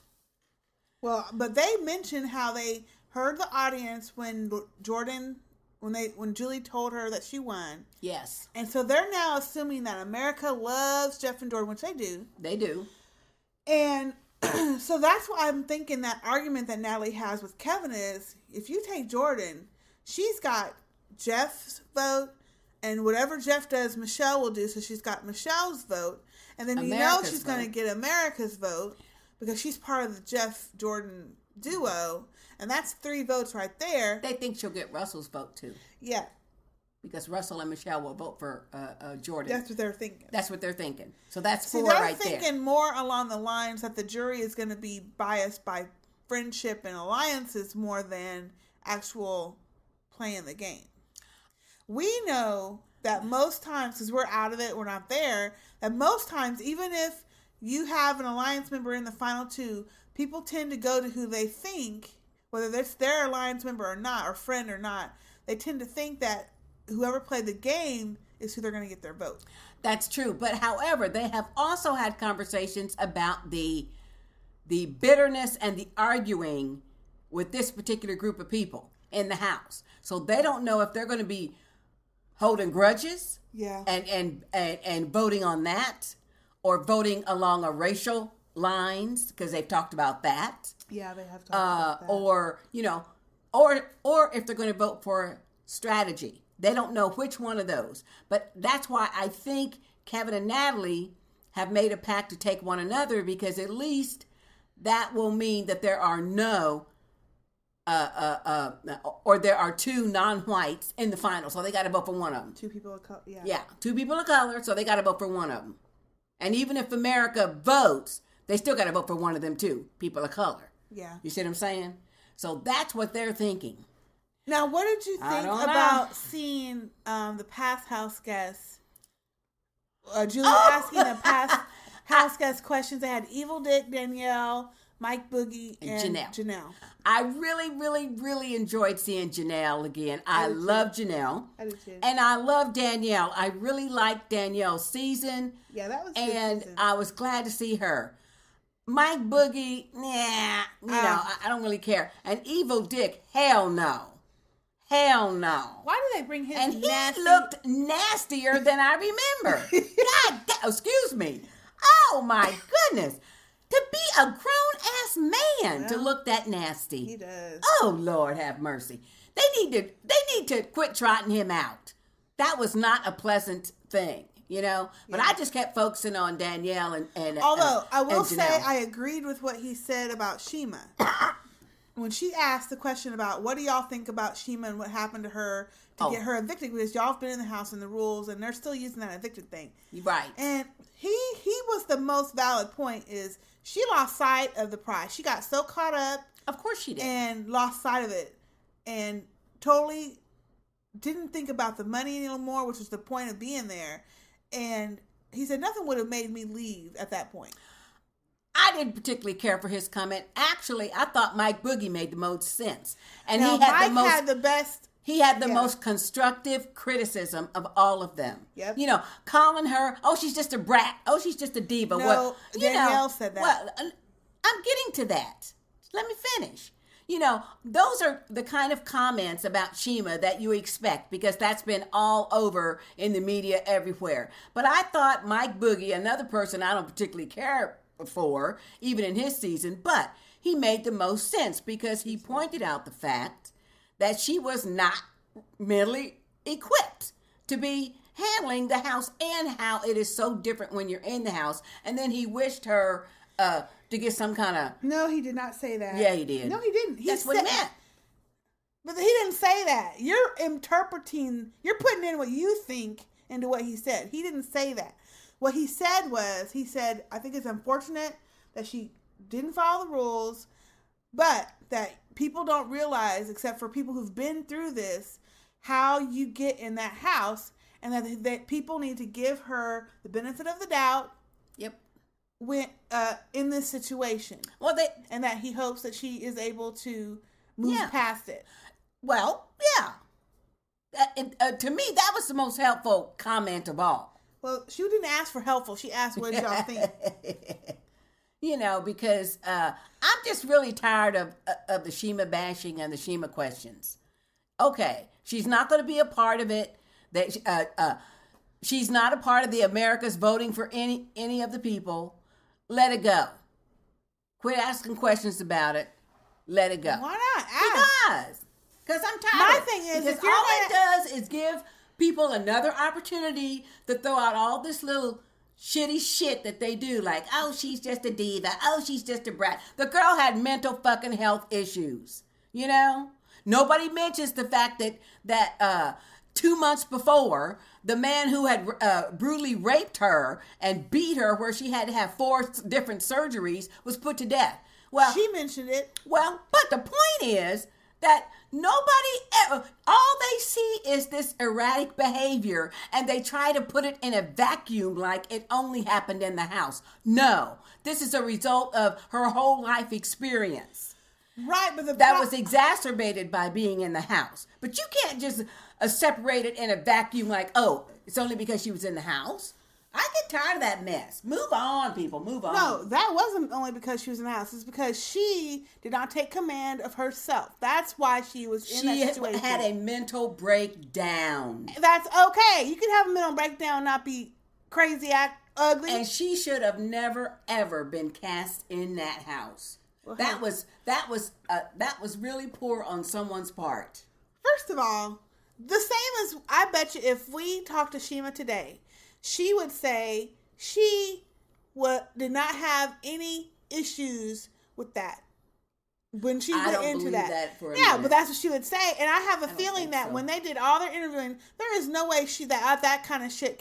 well, but they mentioned how they heard the audience when Jordan when Julie told her that she won. Yes. And so they're now assuming that America loves Jeff and Jordan, which they do. They do. And so that's why I'm thinking that argument that Natalie has with Kevin is, if you take Jordan, she's got Jeff's vote, and whatever Jeff does, Michelle will do. So she's got Michelle's vote. And then America's she's going to get America's vote because she's part of the Jeff-Jordan duo. And that's 3 votes right there. They think she'll get Russell's vote, too. Yeah. Because Russell and Michelle will vote for Jordan. That's what they're thinking. That's what they're thinking. So that's 4 they're right there. They're thinking more along the lines that the jury is going to be biased by friendship and alliances more than actual playing the game. We know that most times, because we're out of it, we're not there, that most times, even if you have an alliance member in the final 2, people tend to go to who they think, whether it's their alliance member or not, or friend or not, they tend to think that whoever played the game is who they're going to get their vote. That's true. But however, they have also had conversations about the bitterness and the arguing with this particular group of people in the House. So they don't know if they're going to be holding grudges, and voting on that, or voting along a racial lines, because they've talked about that. Yeah, they have talked about that. Or if they're going to vote for strategy. They don't know which one of those. But that's why I think Kevin and Natalie have made a pact to take one another, because at least that will mean that there are there are 2 non-whites in the final, so they got to vote for one of them. 2 people of color, yeah. Yeah, 2 people of color, so they got to vote for one of them. And even if America votes, they still got to vote for one of them too, people of color. Yeah. You see what I'm saying? So that's what they're thinking. Now, what did you think about seeing the past house guests? Julie asking the past house guest questions. They had Evil Dick, Danielle, Mike Boogie, and Janelle. I really, really, really enjoyed seeing Janelle again. I love Janelle. I do too. And I love Danielle. I really liked Danielle's season. Yeah, that was a good season. And I was glad to see her. Mike Boogie, I don't really care. And Evil Dick, hell no. Hell no. Why do they bring his And he looked nastier than I remember. God, excuse me. Oh my goodness. To be a grown-ass man to look that nasty. He does. Oh, Lord have mercy. They need to quit trotting him out. That was not a pleasant thing, you know? But I just kept focusing on Danielle and although I will and say I agreed with what he said about Shima. When she asked the question about what do y'all think about Shima and what happened to her to get her evicted, because y'all have been in the house and the rules and they're still using that evicted thing. Right. And he was the most valid point is she lost sight of the prize. She got so caught up. Of course she did. And lost sight of it. And totally didn't think about the money anymore, which was the point of being there. And he said nothing would have made me leave at that point. I didn't particularly care for his comment. Actually, I thought Mike Boogie made the most sense. And now, Mike had the best. He had the most constructive criticism of all of them. Yep. You know, calling her, oh, she's just a brat. Oh, she's just a diva. No, Danielle said that. Well, I'm getting to that. Let me finish. You know, those are the kind of comments about Shima that you expect, because that's been all over in the media everywhere. But I thought Mike Boogie, another person I don't particularly care for, even in his season, but he made the most sense because he pointed out the fact that she was not mentally equipped to be handling the house and how it is so different when you're in the house. And then he wished her to get some kind of... No, he did not say that. Yeah, he did. No, he didn't. That's what he meant. But he didn't say that. You're interpreting, you're putting in what you think into what he said. He didn't say that. What he said was, I think it's unfortunate that she didn't follow the rules, but that people don't realize, except for people who've been through this, how you get in that house, and that people need to give her the benefit of the doubt. Yep. When in this situation. Well, and that he hopes that she is able to move past it. Well, yeah. To me, that was the most helpful comment of all. Well, she didn't ask for helpful. She asked, what did y'all think? You know, because I'm just really tired of the Shima bashing and the Shima questions. Okay, she's not going to be a part of it. That she's not a part of the America's voting for any of the people. Let it go. Quit asking questions about it. Let it go. Why not? Ask. Because I'm tired. My of it. thing is, because if you're all it does is give people another opportunity to throw out all this little shitty shit that they do. Like, oh, she's just a diva. Oh, she's just a brat. The girl had mental fucking health issues. You know? Nobody mentions the fact that 2 months before, the man who had brutally raped her and beat her, where she had to have 4 different surgeries, was put to death. Well, she mentioned it. Well, but the point is that nobody ever, all they see is this erratic behavior, and they try to put it in a vacuum like it only happened in the house. No, this is a result of her whole life experience. Right, but that was exacerbated by being in the house. But you can't just separate it in a vacuum like, oh, it's only because she was in the house. I get tired of that mess. Move on, people. Move on. No, that wasn't only because she was in the house. It's because she did not take command of herself. That's why she was in that situation. She had a mental breakdown. That's okay. You can have a mental breakdown, not be crazy, act ugly. And she should have never, ever been cast in that house. Well, that was really poor on someone's part. First of all, the same as, I bet you if we talked to Shima today, she would say she did not have any issues with that when she went into that. But that's what she would say. And I have a feeling that when they did all their interviewing, there is no way that kind of shit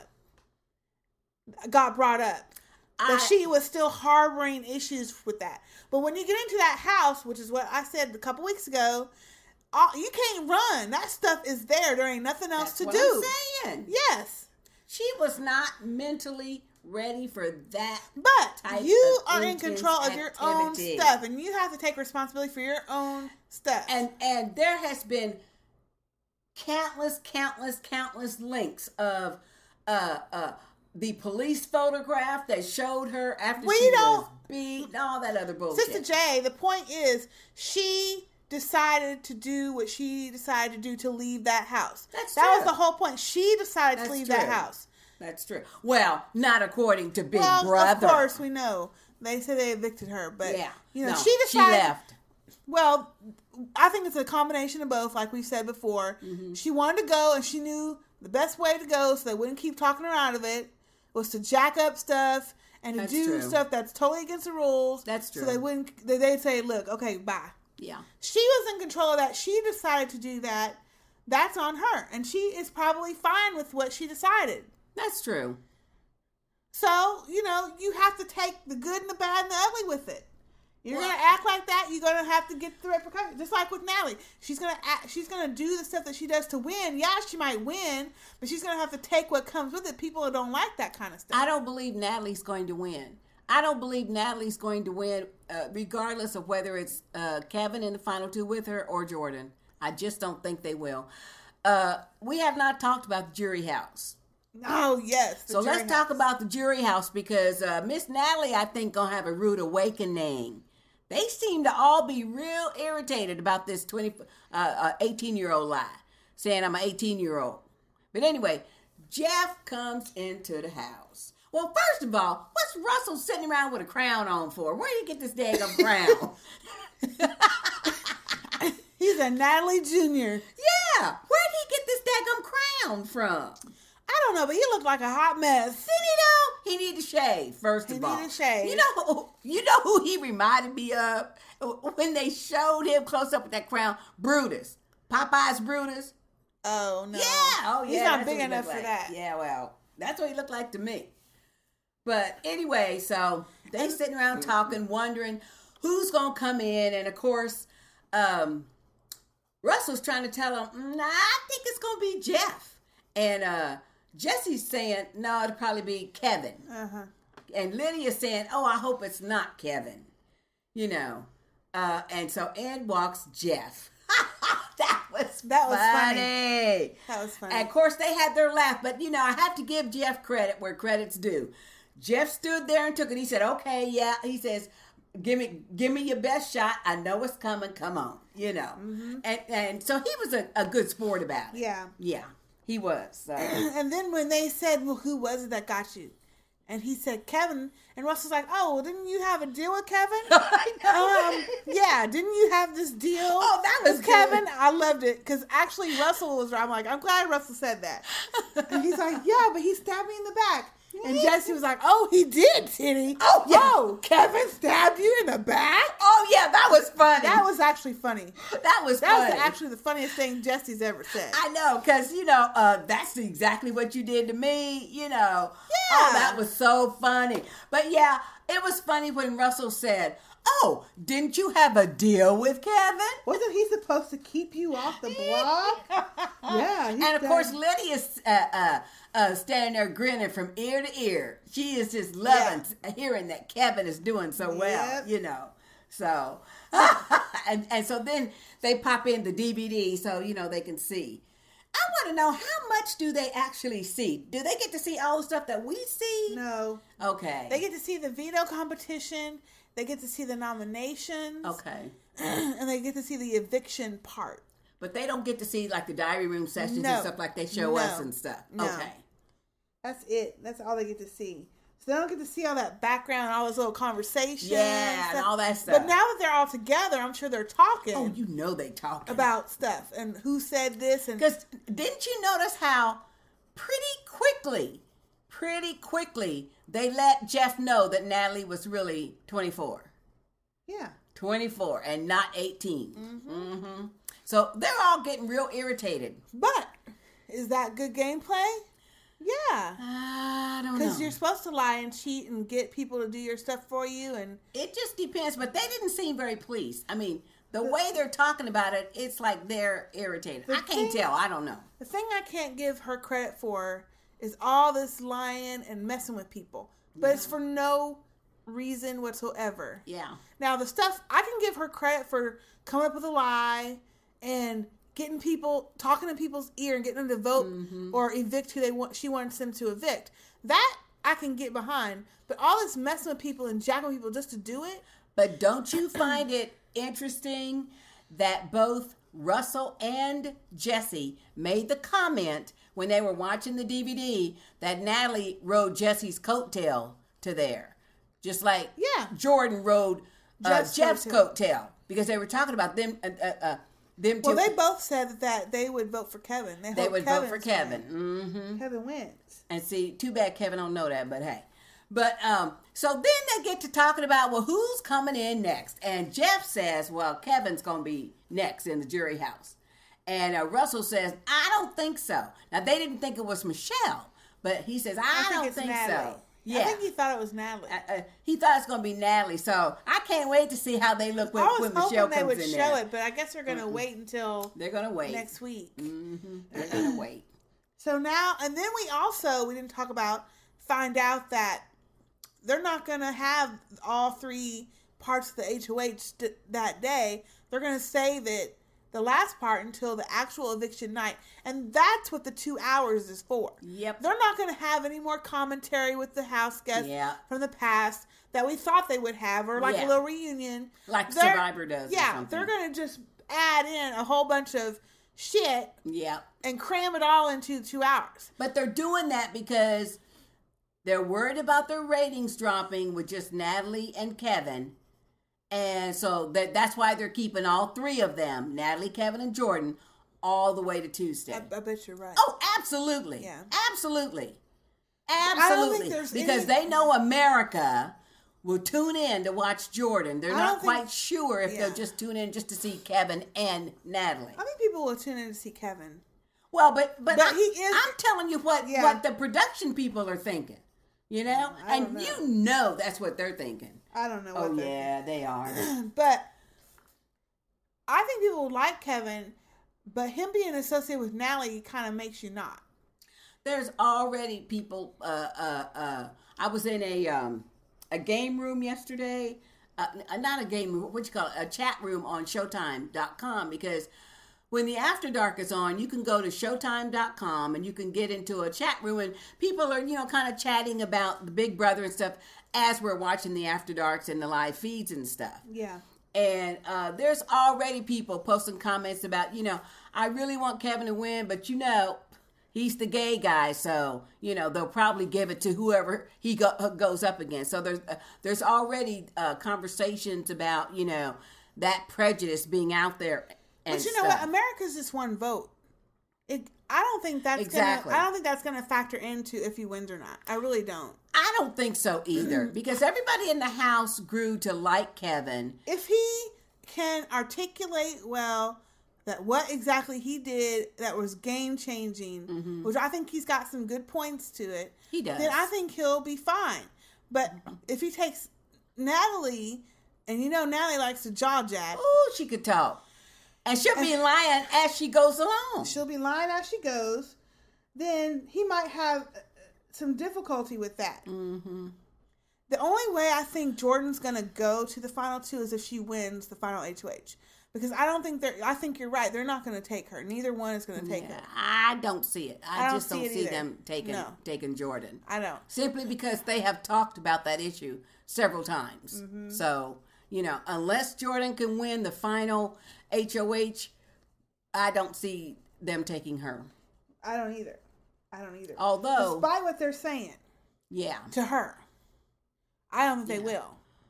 got brought up. That she was still harboring issues with that. But when you get into that house, which is what I said a couple weeks ago, you can't run. That stuff is there. There ain't nothing else to do. That's what I'm saying. Yes. She was not mentally ready for that. But you are in control of your own stuff, and you have to take responsibility for your own stuff. And there has been countless links of the police photograph that showed her after she was beat and all that other bullshit. Sister J, the point is, she decided to do what she decided to do to leave that house. That was the whole point. She decided to leave that house. That's true. Well, not according to Big Brother. Of course, we know. They said they evicted her, but she decided. She left. Well, I think it's a combination of both, like we said before. Mm-hmm. She wanted to go, and she knew the best way to go so they wouldn't keep talking her out of it was to jack up stuff and to do stuff that's totally against the rules. That's true. So they'd say, look, okay, bye. Yeah. She was in control of that. She decided to do that. That's on her. And she is probably fine with what she decided. That's true. So, you have to take the good and the bad and the ugly with it. You're going to act like that, you're going to have to get the repercussions. Just like with Natalie. She's going to do the stuff that she does to win. Yeah, she might win, but she's going to have to take what comes with it. People don't like that kind of stuff. I don't believe Natalie's going to win. I don't believe Natalie's going to win, regardless of whether it's Kevin in the final 2 with her or Jordan. I just don't think they will. We have not talked about the jury house. Oh, yes. So let's talk about the jury house because Miss Natalie, I think, going to have a rude awakening. They seem to all be real irritated about this 18-year-old lie, saying I'm an 18-year-old. But anyway, Jeff comes into the house. Well, first of all, what's Russell sitting around with a crown on for? Where did he get this daggum crown? He's a Natalie Jr. Yeah. Where did he get this daggum crown from? I don't know, but he looked like a hot mess. Did he though? He needed to shave, first of all. He needed to shave. You know who he reminded me of when they showed him close up with that crown? Brutus. Popeye's Brutus. Oh, no. Yeah. Oh, yeah. He's not big enough for that. Yeah, well, that's what he looked like to me. But anyway, so they sitting around talking, wondering who's going to come in. And, of course, Russell's trying to tell him, I think it's going to be Jeff. And Jesse's saying, no, it'll probably be Kevin. Uh-huh. And Lydia's saying, oh, I hope it's not Kevin. And so in walks Jeff. That was funny. That was funny. And of course, they had their laugh. But, I have to give Jeff credit where credit's due. Jeff stood there and took it. He said, okay, yeah. He says, give me your best shot. I know it's coming. Come on, And so he was a good sport about it. Yeah, he was. So. And then when they said, "Well, who was it that got you?" And he said, "Kevin." And Russell's like, "Oh, well, didn't you have a deal with Kevin?" I know. Yeah, didn't you have this deal? Oh, that was with Kevin. I loved it because actually Russell was right. I'm like, I'm glad Russell said that. And he's like, "Yeah, but he stabbed me in the back." And Jesse was like, "Oh, he did, Titty. Oh, yeah. Whoa, Kevin stabbed you in the back?" Oh, yeah, that was funny. That was actually funny. That was actually the funniest thing Jesse's ever said. I know, because, that's exactly what you did to me, Yeah. Oh, that was so funny. But, yeah, it was funny when Russell said, "Oh, didn't you have a deal with Kevin?" Wasn't he supposed to keep you off the block? Yeah. And, of course, Lydia's standing there grinning from ear to ear. She is just loving hearing that Kevin is doing so well, So, and so then they pop in the DVD so, they can see. I want to know, how much do they actually see? Do they get to see all the stuff that we see? No. Okay. They get to see the veto competition. They get to see the nominations. Okay. And they get to see the eviction part. But they don't get to see, like, the diary room sessions and stuff like they show us and stuff. No. Okay. That's it. That's all they get to see. So they don't get to see all that background and all those little conversations. Yeah, and all that stuff. But now that they're all together, I'm sure they're talking. Oh, they talking. About stuff and who said this. And because didn't you notice how pretty quickly, they let Jeff know that Natalie was really 24. Yeah. 24 and not 18. Mm-hmm. So they're all getting real irritated. But is that good gameplay? Yeah. I don't know. Because you're supposed to lie and cheat and get people to do your stuff for you. And it just depends. But they didn't seem very pleased. I mean, the way they're talking about it, it's like they're irritated. I can't tell. I don't know. The thing I can't give her credit for is all this lying and messing with people. But it's for no reason whatsoever. Yeah. Now, the stuff, I can give her credit for coming up with a lie and getting people, talking in people's ear and getting them to vote or evict who she wants them to evict. That I can get behind. But all this messing with people and jacking with people just to do it. But don't you find it interesting that both Russell and Jesse made the comment when they were watching the DVD that Natalie rode Jesse's coattail to there? Just like Jordan rode Jeff's coattail. Because they were talking about them two. Well, they both said that they would vote for Kevin. They would vote for Kevin. Mm-hmm. Kevin wins. And see, too bad Kevin don't know that, but hey. But so then they get to talking about, well, who's coming in next? And Jeff says, well, Kevin's going to be next in the jury house. And Russell says, I don't think so. Now, they didn't think it was Michelle, but he says, I don't think so. Yeah. I think he thought it was Natalie. He thought it's going to be Natalie. So I can't wait to see how they look when Michelle comes in there. I was hoping they would show it, but I guess they're going to wait until they're going to wait next week. Mm-hmm. They're going to wait. So now, and then we didn't talk about, find out that they're not going to have all three parts of the HOH that day. They're going to save it, the last part, until the actual eviction night. And that's what the 2 hours is for. Yep. They're not going to have any more commentary with the house guests from the past that we thought they would have, or like a little reunion. Like Survivor does. Yeah, they're going to just add in a whole bunch of shit and cram it all into 2 hours. But they're doing that because they're worried about their ratings dropping with just Natalie and Kevin. And so that's why they're keeping all three of them, Natalie, Kevin, and Jordan, all the way to Tuesday. I bet you're right. Oh, absolutely. Yeah. Absolutely. I don't think there's because they know America will tune in to watch Jordan. They're not quite sure if they'll just tune in just to see Kevin and Natalie. I think people will tune in to see Kevin. Well, but I'm telling you what the production people are thinking. You know? And you know that's what they're thinking. I don't know what they're thinking. They are. But I think people will like Kevin, but him being associated with Natalie kind of makes you not. There's already people, I was in a game room yesterday. Not a game room, what you call it? A chat room on Showtime.com, because when the After Dark is on, you can go to Showtime.com and you can get into a chat room and people are, kind of chatting about the Big Brother and stuff as we're watching the After Darks and the live feeds and stuff. Yeah. And there's already people posting comments about, I really want Kevin to win, but he's the gay guy, so they'll probably give it to whoever he goes up against. So there's already conversations about that prejudice being out there. But you know what? America's just one vote. I don't think that's gonna factor into if he wins or not. I really don't. I don't think so either, because everybody in the house grew to like Kevin. If he can articulate well that what exactly he did that was game changing, which I think he's got some good points to it. He does. Then I think he'll be fine. But if he takes Natalie, and Natalie likes to jaw jack. Ooh, she could talk. And she'll be lying as she goes along. She'll be lying as she goes. Then he might have some difficulty with that. Mm-hmm. The only way I think Jordan's going to go to the final two is if she wins the final HOH. Because I think you're right. They're not going to take her. Neither one is going to take her. I don't see it. I just don't see them taking Jordan. I don't. Simply because they have talked about that issue several times. Mm-hmm. So, unless Jordan can win the final HOH, I don't see them taking her. I don't either. Although, despite what they're saying, to her, I don't think they will.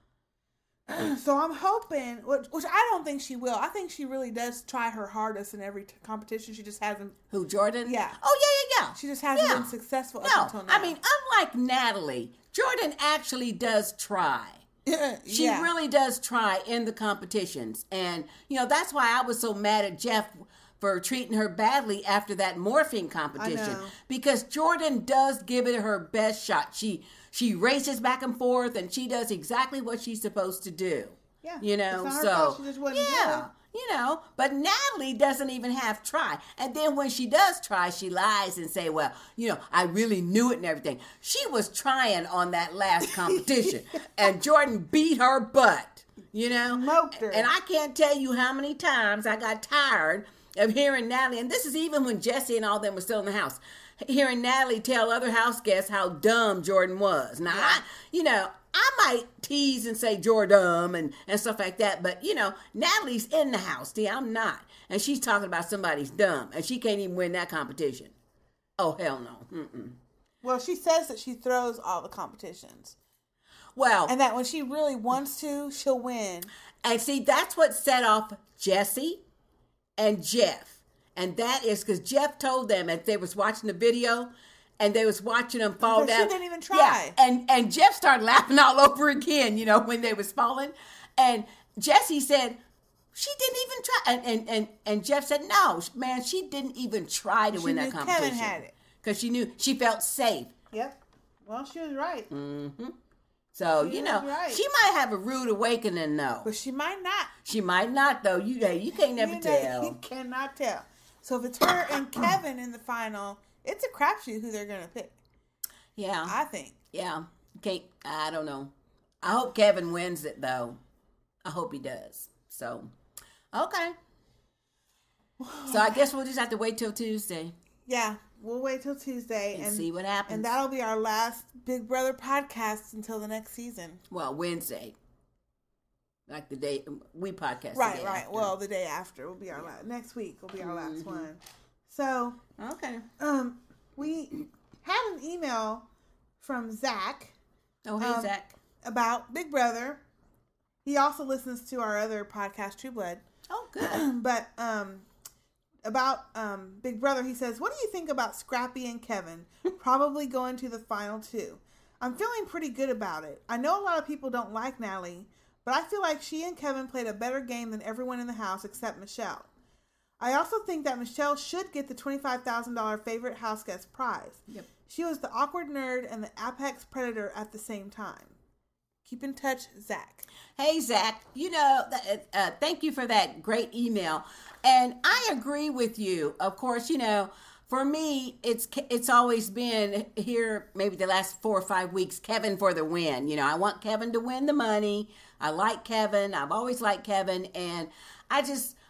So I'm hoping, which I don't think she will. I think she really does try her hardest in every competition. She just hasn't. Who, Jordan? Yeah. Oh, yeah. She just hasn't been successful up until now. I mean, unlike Natalie, Jordan actually does try. She really does try in the competitions. And, that's why I was so mad at Jeff for treating her badly after that morphine competition. Because Jordan does give it her best shot. She races back and forth and she does exactly what she's supposed to do. Yeah. It's not her fault. She just wasn't good. But Natalie doesn't even have try. And then when she does try, she lies and say, well, I really knew it and everything. She was trying on that last competition and Jordan beat her butt, Smoked her. And I can't tell you how many times I got tired of hearing Natalie, and this is even when Jesse and all them were still in the house, hearing Natalie tell other house guests how dumb Jordan was. Now, I might tease and say Jordan and stuff like that, but, Natalie's in the house. See, I'm not. And she's talking about somebody's dumb, and she can't even win that competition. Oh, hell no. Mm-mm. Well, she says that she throws all the competitions. Well. And that when she really wants to, she'll win. And see, that's what set off Jesse and Jeff. And that is because Jeff told them as they was watching the video and they was watching them fall down. She didn't even try. Yeah. And Jeff started laughing all over again, when they was falling. And Jesse said, she didn't even try. And Jeff said, no, man, she didn't even try to win that competition. Kevin had it. Because she knew, she felt safe. Yep. Well, she was right. Mm-hmm. So, she might have a rude awakening, though. But she might not. She might not, though. You can't never tell. You cannot tell. So if it's her and Kevin in the final, it's a crapshoot who they're going to pick. Yeah. I think. Yeah. I don't know. I hope Kevin wins it, though. I hope he does. So, okay. So I guess we'll just have to wait till Tuesday. Yeah. We'll wait till Tuesday and see what happens. And that'll be our last Big Brother podcast until the next season. Well, Wednesday. Like the day we podcast. Right. Well, the day after will be our last. Next week will be our last one. So, okay. We had an email from Zach. Oh, hey, Zach. About Big Brother. He also listens to our other podcast, True Blood. Oh, good. But, about Big Brother, he says, what do you think about Scrappy and Kevin probably going to the final two? I'm feeling pretty good about it. I know a lot of people don't like Natalie, but I feel like she and Kevin played a better game than everyone in the house except Michelle. I also think that Michelle should get the $25,000 favorite house guest prize. Yep. She was the awkward nerd and the apex predator at the same time. Keep in touch, Zach. Hey, Zach. Thank you for that great email. And I agree with you. Of course, for me, it's always been here maybe the last 4 or 5 weeks, Kevin for the win. I want Kevin to win the money. I like Kevin. I've always liked Kevin. And I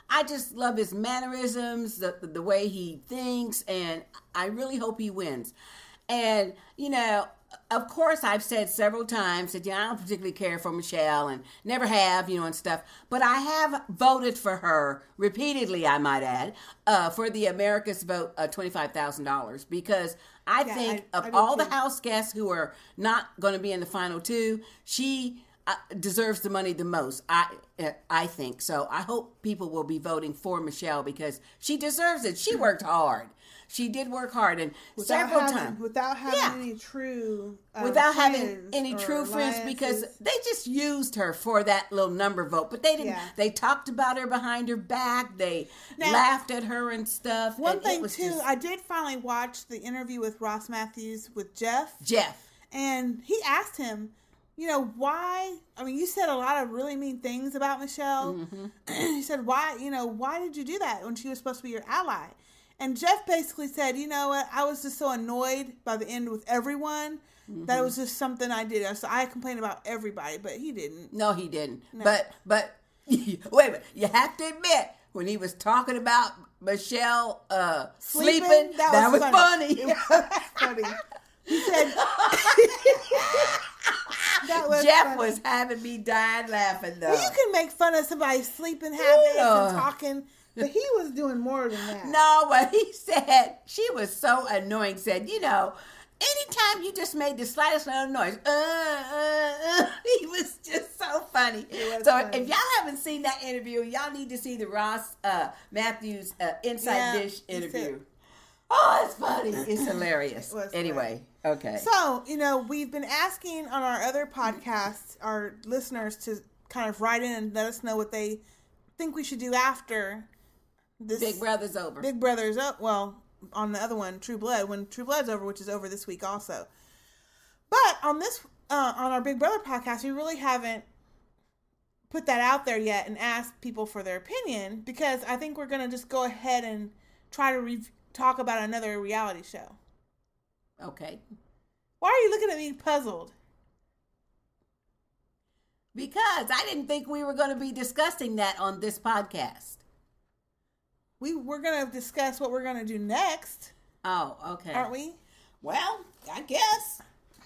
I just love his mannerisms, the way he thinks, and I really hope he wins. And, you know, of course, I've said several times that, I don't particularly care for Michelle and never have, and stuff. But I have voted for her repeatedly, I might add, for the America's Vote $25,000 because I think of all the house guests who are not going to be in the final two, she deserves the money the most. I think so. I hope people will be voting for Michelle because she deserves it. She worked hard. She did work hard and several times without having any true friends because they just used her for that little number vote. But they didn't. Yeah. They talked about her behind her back. They laughed at her and stuff. One thing too, I did finally watch the interview with Ross Matthews with Jeff, and he asked him, why? I mean, you said a lot of really mean things about Michelle. Mm-hmm. He said, why did you do that when she was supposed to be your ally? And Jeff basically said, you know what, I was just so annoyed by the end with everyone that it was just something I did. So I complained about everybody, but he didn't. No, he didn't. No. But wait a minute, you have to admit, when he was talking about Michelle sleeping, that was funny. It was funny. He said... Jeff was having me dying laughing, though. Well, you can make fun of somebody's sleeping habits and talking... But he was doing more than that. No, but he said, she was so annoying, said, anytime you just made the slightest little noise, he was just so funny. Funny. If y'all haven't seen that interview, y'all need to see the Ross Matthews Inside Dish interview. Oh, it's funny. It's hilarious. Anyway, okay. So, we've been asking on our other podcasts, our listeners to kind of write in and let us know what they think we should do after this Big Brother's over. Big Brother's up. Well, on the other one, True Blood, when True Blood's over, which is over this week also. But on this, on our Big Brother podcast, we really haven't put that out there yet and asked people for their opinion because I think we're going to just go ahead and try to talk about another reality show. Okay. Why are you looking at me puzzled? Because I didn't think we were going to be discussing that on this podcast. We're going to discuss what we're going to do next. Oh, okay. Aren't we? Well, I guess.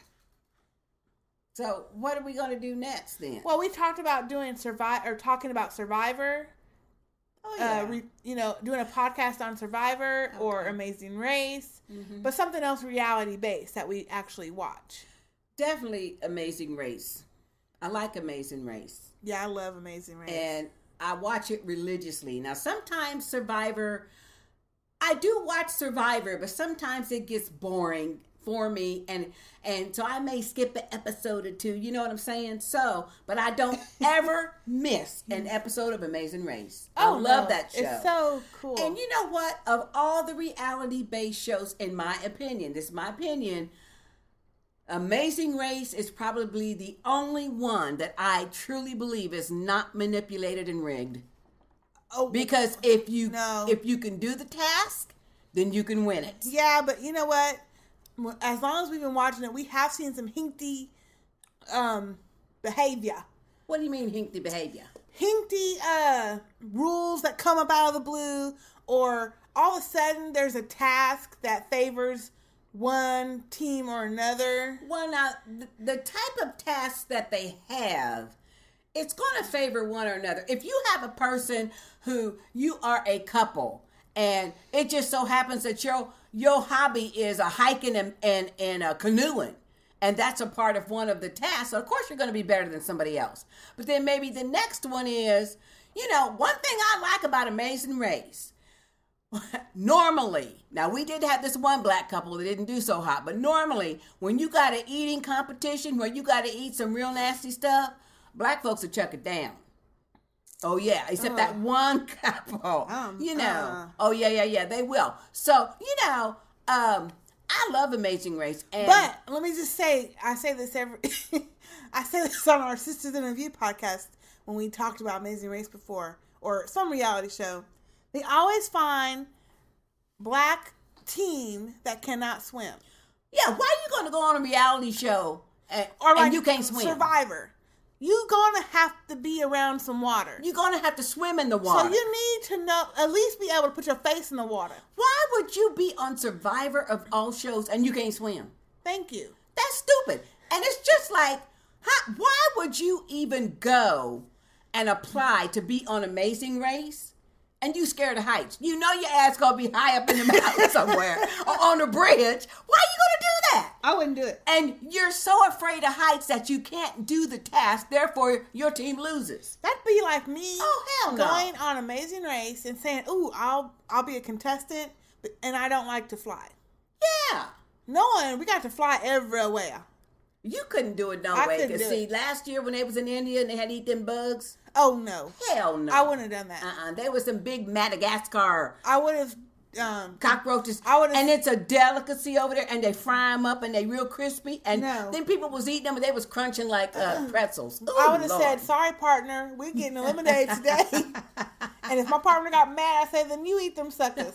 So, what are we going to do next then? Well, we talked about talking about Survivor. Oh, yeah. Doing a podcast on Survivor or Amazing Race, but something else reality based that we actually watch. Definitely Amazing Race. I like Amazing Race. Yeah, I love Amazing Race. And I watch it religiously. Now, sometimes Survivor, I do watch Survivor, but sometimes it gets boring for me. And so I may skip an episode or two. You know what I'm saying? So, but I don't ever miss an episode of Amazing Race. I love that show. It's so cool. And you know what? Of all the reality-based shows, in my opinion, this is my opinion, Amazing Race is probably the only one that I truly believe is not manipulated and rigged. Oh, because if you can do the task, then you can win it. Yeah, but you know what? As long as we've been watching it, we have seen some hinky behavior. What do you mean hinky behavior? Hinky rules that come up out of the blue, or all of a sudden there's a task that favors one team or another. Well, now, the type of tasks that they have, it's going to favor one or another. If you have a person who, you are a couple, and it just so happens that your hobby is a hiking and a canoeing, and that's a part of one of the tasks, so of course you're going to be better than somebody else. But then maybe the next one is, one thing I like about Amazing Race, normally, now we did have this one black couple that didn't do so hot, but normally when you got an eating competition where you got to eat some real nasty stuff, black folks will chuck it down. Oh yeah, except that one couple, oh yeah, they will. So, I love Amazing Race. But let me just say, I say this on our Sisters in Review podcast when we talked about Amazing Race before, or some reality show. They always find black team that cannot swim. Yeah, why are you going to go on a reality show and you can't swim? Survivor. you're going to have to be around some water. You're going to have to swim in the water. So you need to know, at least be able to put your face in the water. Why would you be on Survivor of all shows and you can't swim? Thank you. That's stupid. And it's just like, why would you even go and apply to be on Amazing Race? And you scared of heights. You know your ass gonna be high up in the mountain somewhere or on a bridge. Why are you gonna do that? I wouldn't do it. And you're so afraid of heights that you can't do the task. Therefore, your team loses. That'd be like me hell no. going on Amazing Race and saying, "Ooh, I'll be a contestant, and I don't like to fly." Yeah. Knowing we got to fly everywhere. You couldn't do it no I way. couldn't Because do see, it. last year when they was in India and they had to eat them bugs. Oh no. Hell no. I wouldn't have done that. There was some big Madagascar I would have cockroaches. And it's a delicacy over there, and they fry them up and they real crispy. And No. then people was eating them and they was crunching like pretzels. Ooh, I would have Lord. said, "Sorry, partner, we're getting eliminated today." And if my partner got mad, I say, "Then you eat them suckers."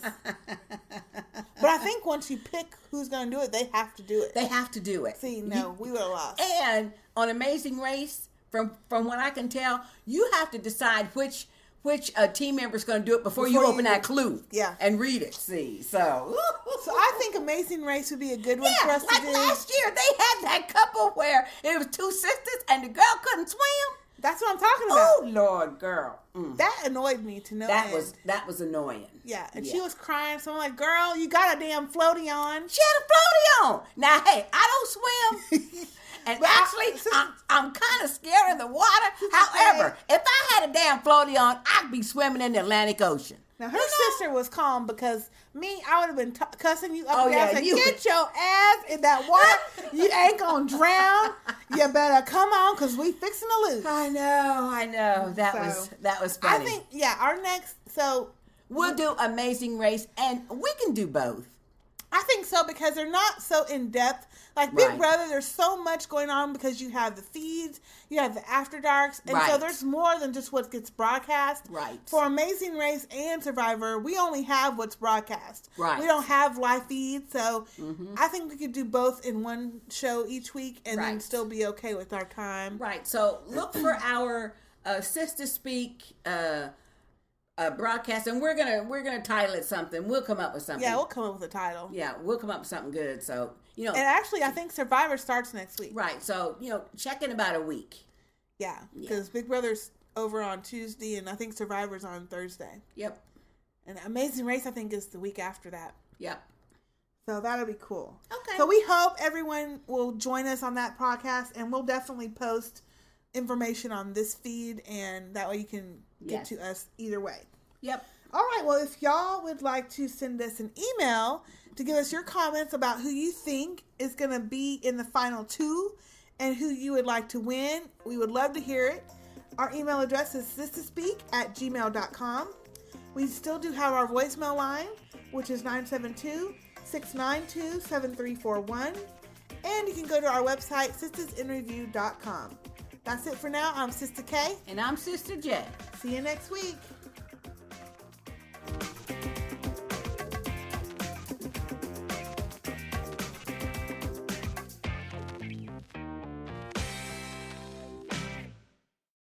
But I think once you pick who's going to do it, they have to do it. They have to do it. See, no, we would have lost. And on Amazing Race, from what I can tell, you have to decide which team member is going to do it before you open that clue. Yeah. And read it. See, so I think Amazing Race would be a good one for us like to do. last year they had that couple where it was two sisters and the girl couldn't swim. That's what I'm talking about. Oh Lord, girl, That annoyed me to no that end. was annoying. Yeah, and she was crying. So I'm like, "Girl, you got a damn floaty on." She had a floaty on. Now, hey, I don't swim. And actually, I'm kind of scared of the water. However, if I had a damn floaty on, I'd be swimming in the Atlantic Ocean. Now, her sister was calm because me, I would have been cussing you up and down. Saying, you "Get your ass in that water. You ain't going to drown. You better come on because we fixing to lose." I know. That was funny. I think, our next, we'll do Amazing Race, and we can do both. I think so because they're not so in depth. Like Big Right. Brother, there's so much going on because you have the feeds, you have the after darks, and so Right. there's more than just what gets broadcast. Right. For Amazing Race and Survivor, we only have what's broadcast. Right. We don't have live feeds, so I think we could do both in one show each week and then Right. still be okay with our time. Right. So look for our Sister Speak broadcast, and we're gonna title it something. We'll come up with something. Yeah, we'll come up with a title. Yeah, we'll come up with something good. So And actually, I think Survivor starts next week. right. So check in about a week. Yeah, because Big Brother's over on Tuesday, and I think Survivor's on Thursday. Yep. And Amazing Race, I think, is the week after that. Yep. So that'll be cool. Okay. So we hope everyone will join us on that podcast, and we'll definitely post information on this feed, and that way you can get to us either way. Yep. All right. Well, if y'all would like to send us an email to give us your comments about who you think is going to be in the final two and who you would like to win, we would love to hear it. Our email address is sisterspeak@gmail.com. We still do have our voicemail line, which is 972-692-7341. And you can go to our website, sistersinreview.com. That's it for now. I'm Sister K. And I'm Sister J. See you next week.